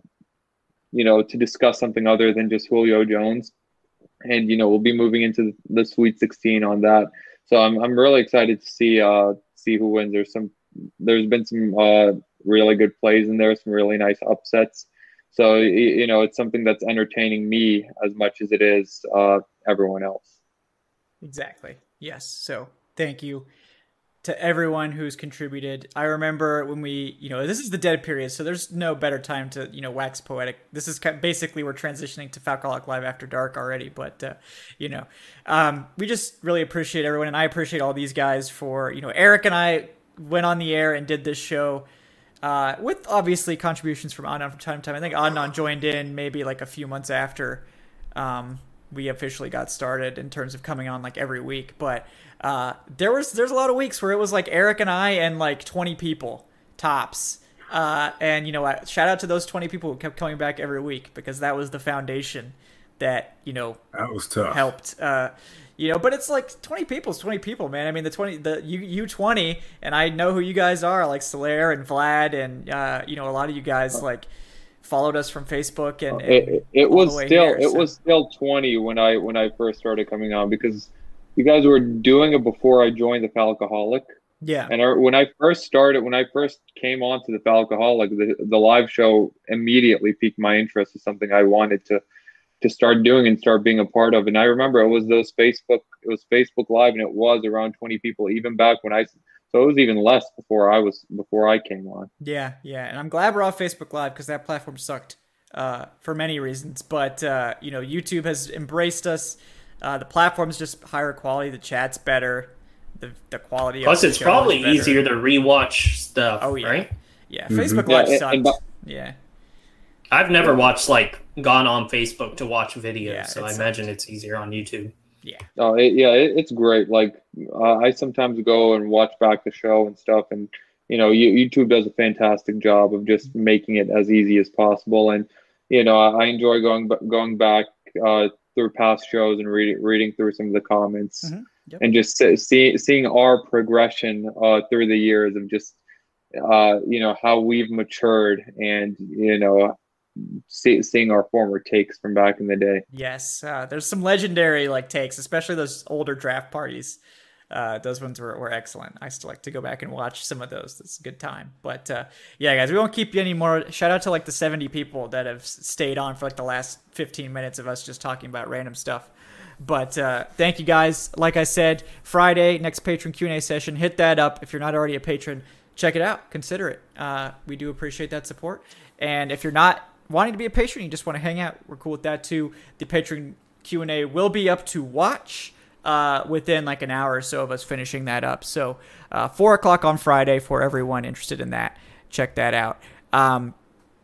you know, to discuss something other than just Julio Jones. And, you know, we'll be moving into the Sweet sixteen on that. So I'm I'm really excited to see uh see who wins. There's some there's been some uh really good plays in there, some really nice upsets. So you know it's something that's entertaining me as much as it is uh everyone else. Exactly. Yes. So thank you to everyone who's contributed. I remember when we, you know, this is the dead period, so there's no better time to, you know, wax poetic. This is kind of basically we're transitioning to Falcoholic Live After Dark already, but, uh, you know, um, we just really appreciate everyone, and I appreciate all these guys for, you know, Eric and I went on the air and did this show uh, with obviously contributions from Adnan from time to time. I think Adnan joined in maybe like a few months after um, we officially got started in terms of coming on like every week, but uh, there was there's a lot of weeks where it was like Eric and I and like twenty people tops, uh, and you know I, shout out to those twenty people who kept coming back every week because that was the foundation that you know That was tough. helped. Uh, you know, but it's like twenty people is twenty people, man. I mean, the twenty, the you you twenty, and I know who you guys are, like Solaire and Vlad, and uh, you know, a lot of you guys like followed us from Facebook, and, and It, it all was the way still here, it so- was still twenty when I when I first started coming on because you guys were doing it before I joined the Falcoholic. yeah, And our, when I first started, when I first came on to the Falcoholic, the, the live show immediately piqued my interest as something I wanted to to start doing and start being a part of. And I remember it was those Facebook, it was Facebook Live, and it was around twenty people, even back when I, so it was even less before I was before I came on. yeah, yeah. And I'm glad we're off Facebook Live because that platform sucked uh, for many reasons. But uh, you know, YouTube has embraced us. Uh, the platform's just higher quality. The chat's better. The the quality. Plus, of the it's show probably is better. easier to rewatch stuff. Oh yeah, right? yeah. Mhm. Facebook Yeah, Live and- sucked. and bu- yeah. I've never watched like gone on Facebook to watch videos, Yeah, so I it's- imagine it's easier on YouTube. Yeah. Oh, it, yeah, it, it's great. Like uh, I sometimes go and watch back the show and stuff, and you know, you, YouTube does a fantastic job of just making it as easy as possible. And you know, I, I enjoy going going back uh, through past shows and reading reading through some of the comments, Mhm. Yep. and just see, see, seeing our progression uh, through the years of just uh, you know, how we've matured, and you know, see, seeing our former takes from back in the day. Yes, uh, there's some legendary like takes, especially those older draft parties. Uh, those ones were, were excellent. I still like to go back and watch some of those. It's a good time. But uh, yeah, guys, we won't keep you anymore. Shout out to like the seventy people that have stayed on for like the last fifteen minutes of us just talking about random stuff. But uh, thank you guys. Like I said, Friday, next patron Q and A session. Hit that up. If you're not already a patron, check it out. Consider it. Uh, we do appreciate that support. And if you're not wanting to be a patron, you just want to hang out, we're cool with that too. The patron Q and A will be up to watch uh, within like an hour or so of us finishing that up. So uh, four o'clock on Friday for everyone interested in that. Check that out. Um,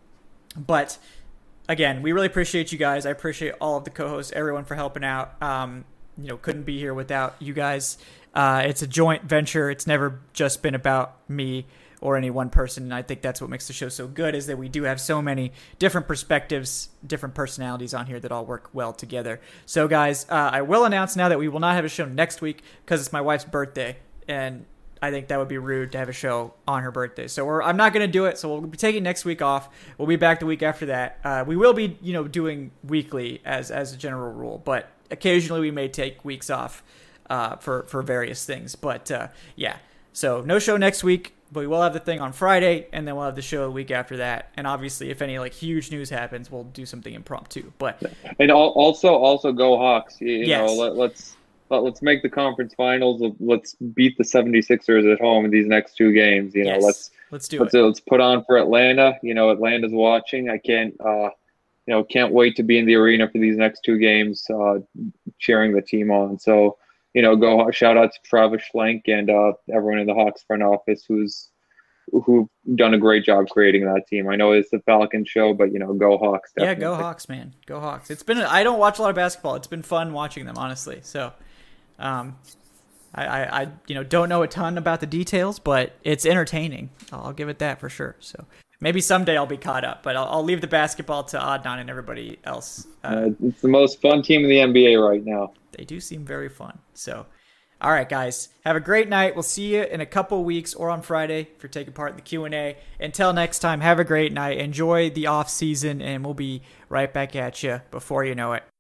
but again, we really appreciate you guys. I appreciate all of the co-hosts, everyone for helping out. Um, you know, couldn't be here without you guys. Uh, it's a joint venture. It's never just been about me or any one person. And I think that's what makes the show so good, is that we do have so many different perspectives, different personalities on here that all work well together. So guys, uh, I will announce now that we will not have a show next week because it's my wife's birthday. And I think that would be rude to have a show on her birthday. So we're, I'm not going to do it. So we'll be taking next week off. We'll be back the week after that. Uh, we will be, you know, doing weekly as, as a general rule, but occasionally we may take weeks off uh, for, for various things. But uh, yeah, so no show next week. But we will have the thing on Friday, and then we'll have the show a week after that. And obviously, if any like huge news happens, we'll do something impromptu. But and al- also, also go Hawks. You, you Yes. know, let, let's let, let's make the conference finals. Let's beat the seventy-sixers at home in these next two games. You know, yes, let's let's do let's it. let's put on for Atlanta. You know, Atlanta's watching. I can't, uh, you know, can't wait to be in the arena for these next two games, uh, cheering the team on. So. You know, go shout out to Travis Schlenk and uh, everyone in the Hawks front office who's who've done a great job creating that team. I know it's the Falcon show, but you know, go Hawks! Definitely. Yeah, go Hawks, man, go Hawks. It's been I don't watch a lot of basketball. It's been fun watching them, honestly. So, um, I, I, I you know don't know a ton about the details, but it's entertaining. I'll give it that for sure. So maybe someday I'll be caught up, but I'll, I'll leave the basketball to Adnan and everybody else. Uh, Uh, it's the most fun team in the N B A right now. They do seem very fun. So, all right, guys, have a great night. We'll see you in a couple weeks or on Friday if you're taking part in the Q and A. Until next time, have a great night. Enjoy the off season, and we'll be right back at you before you know it.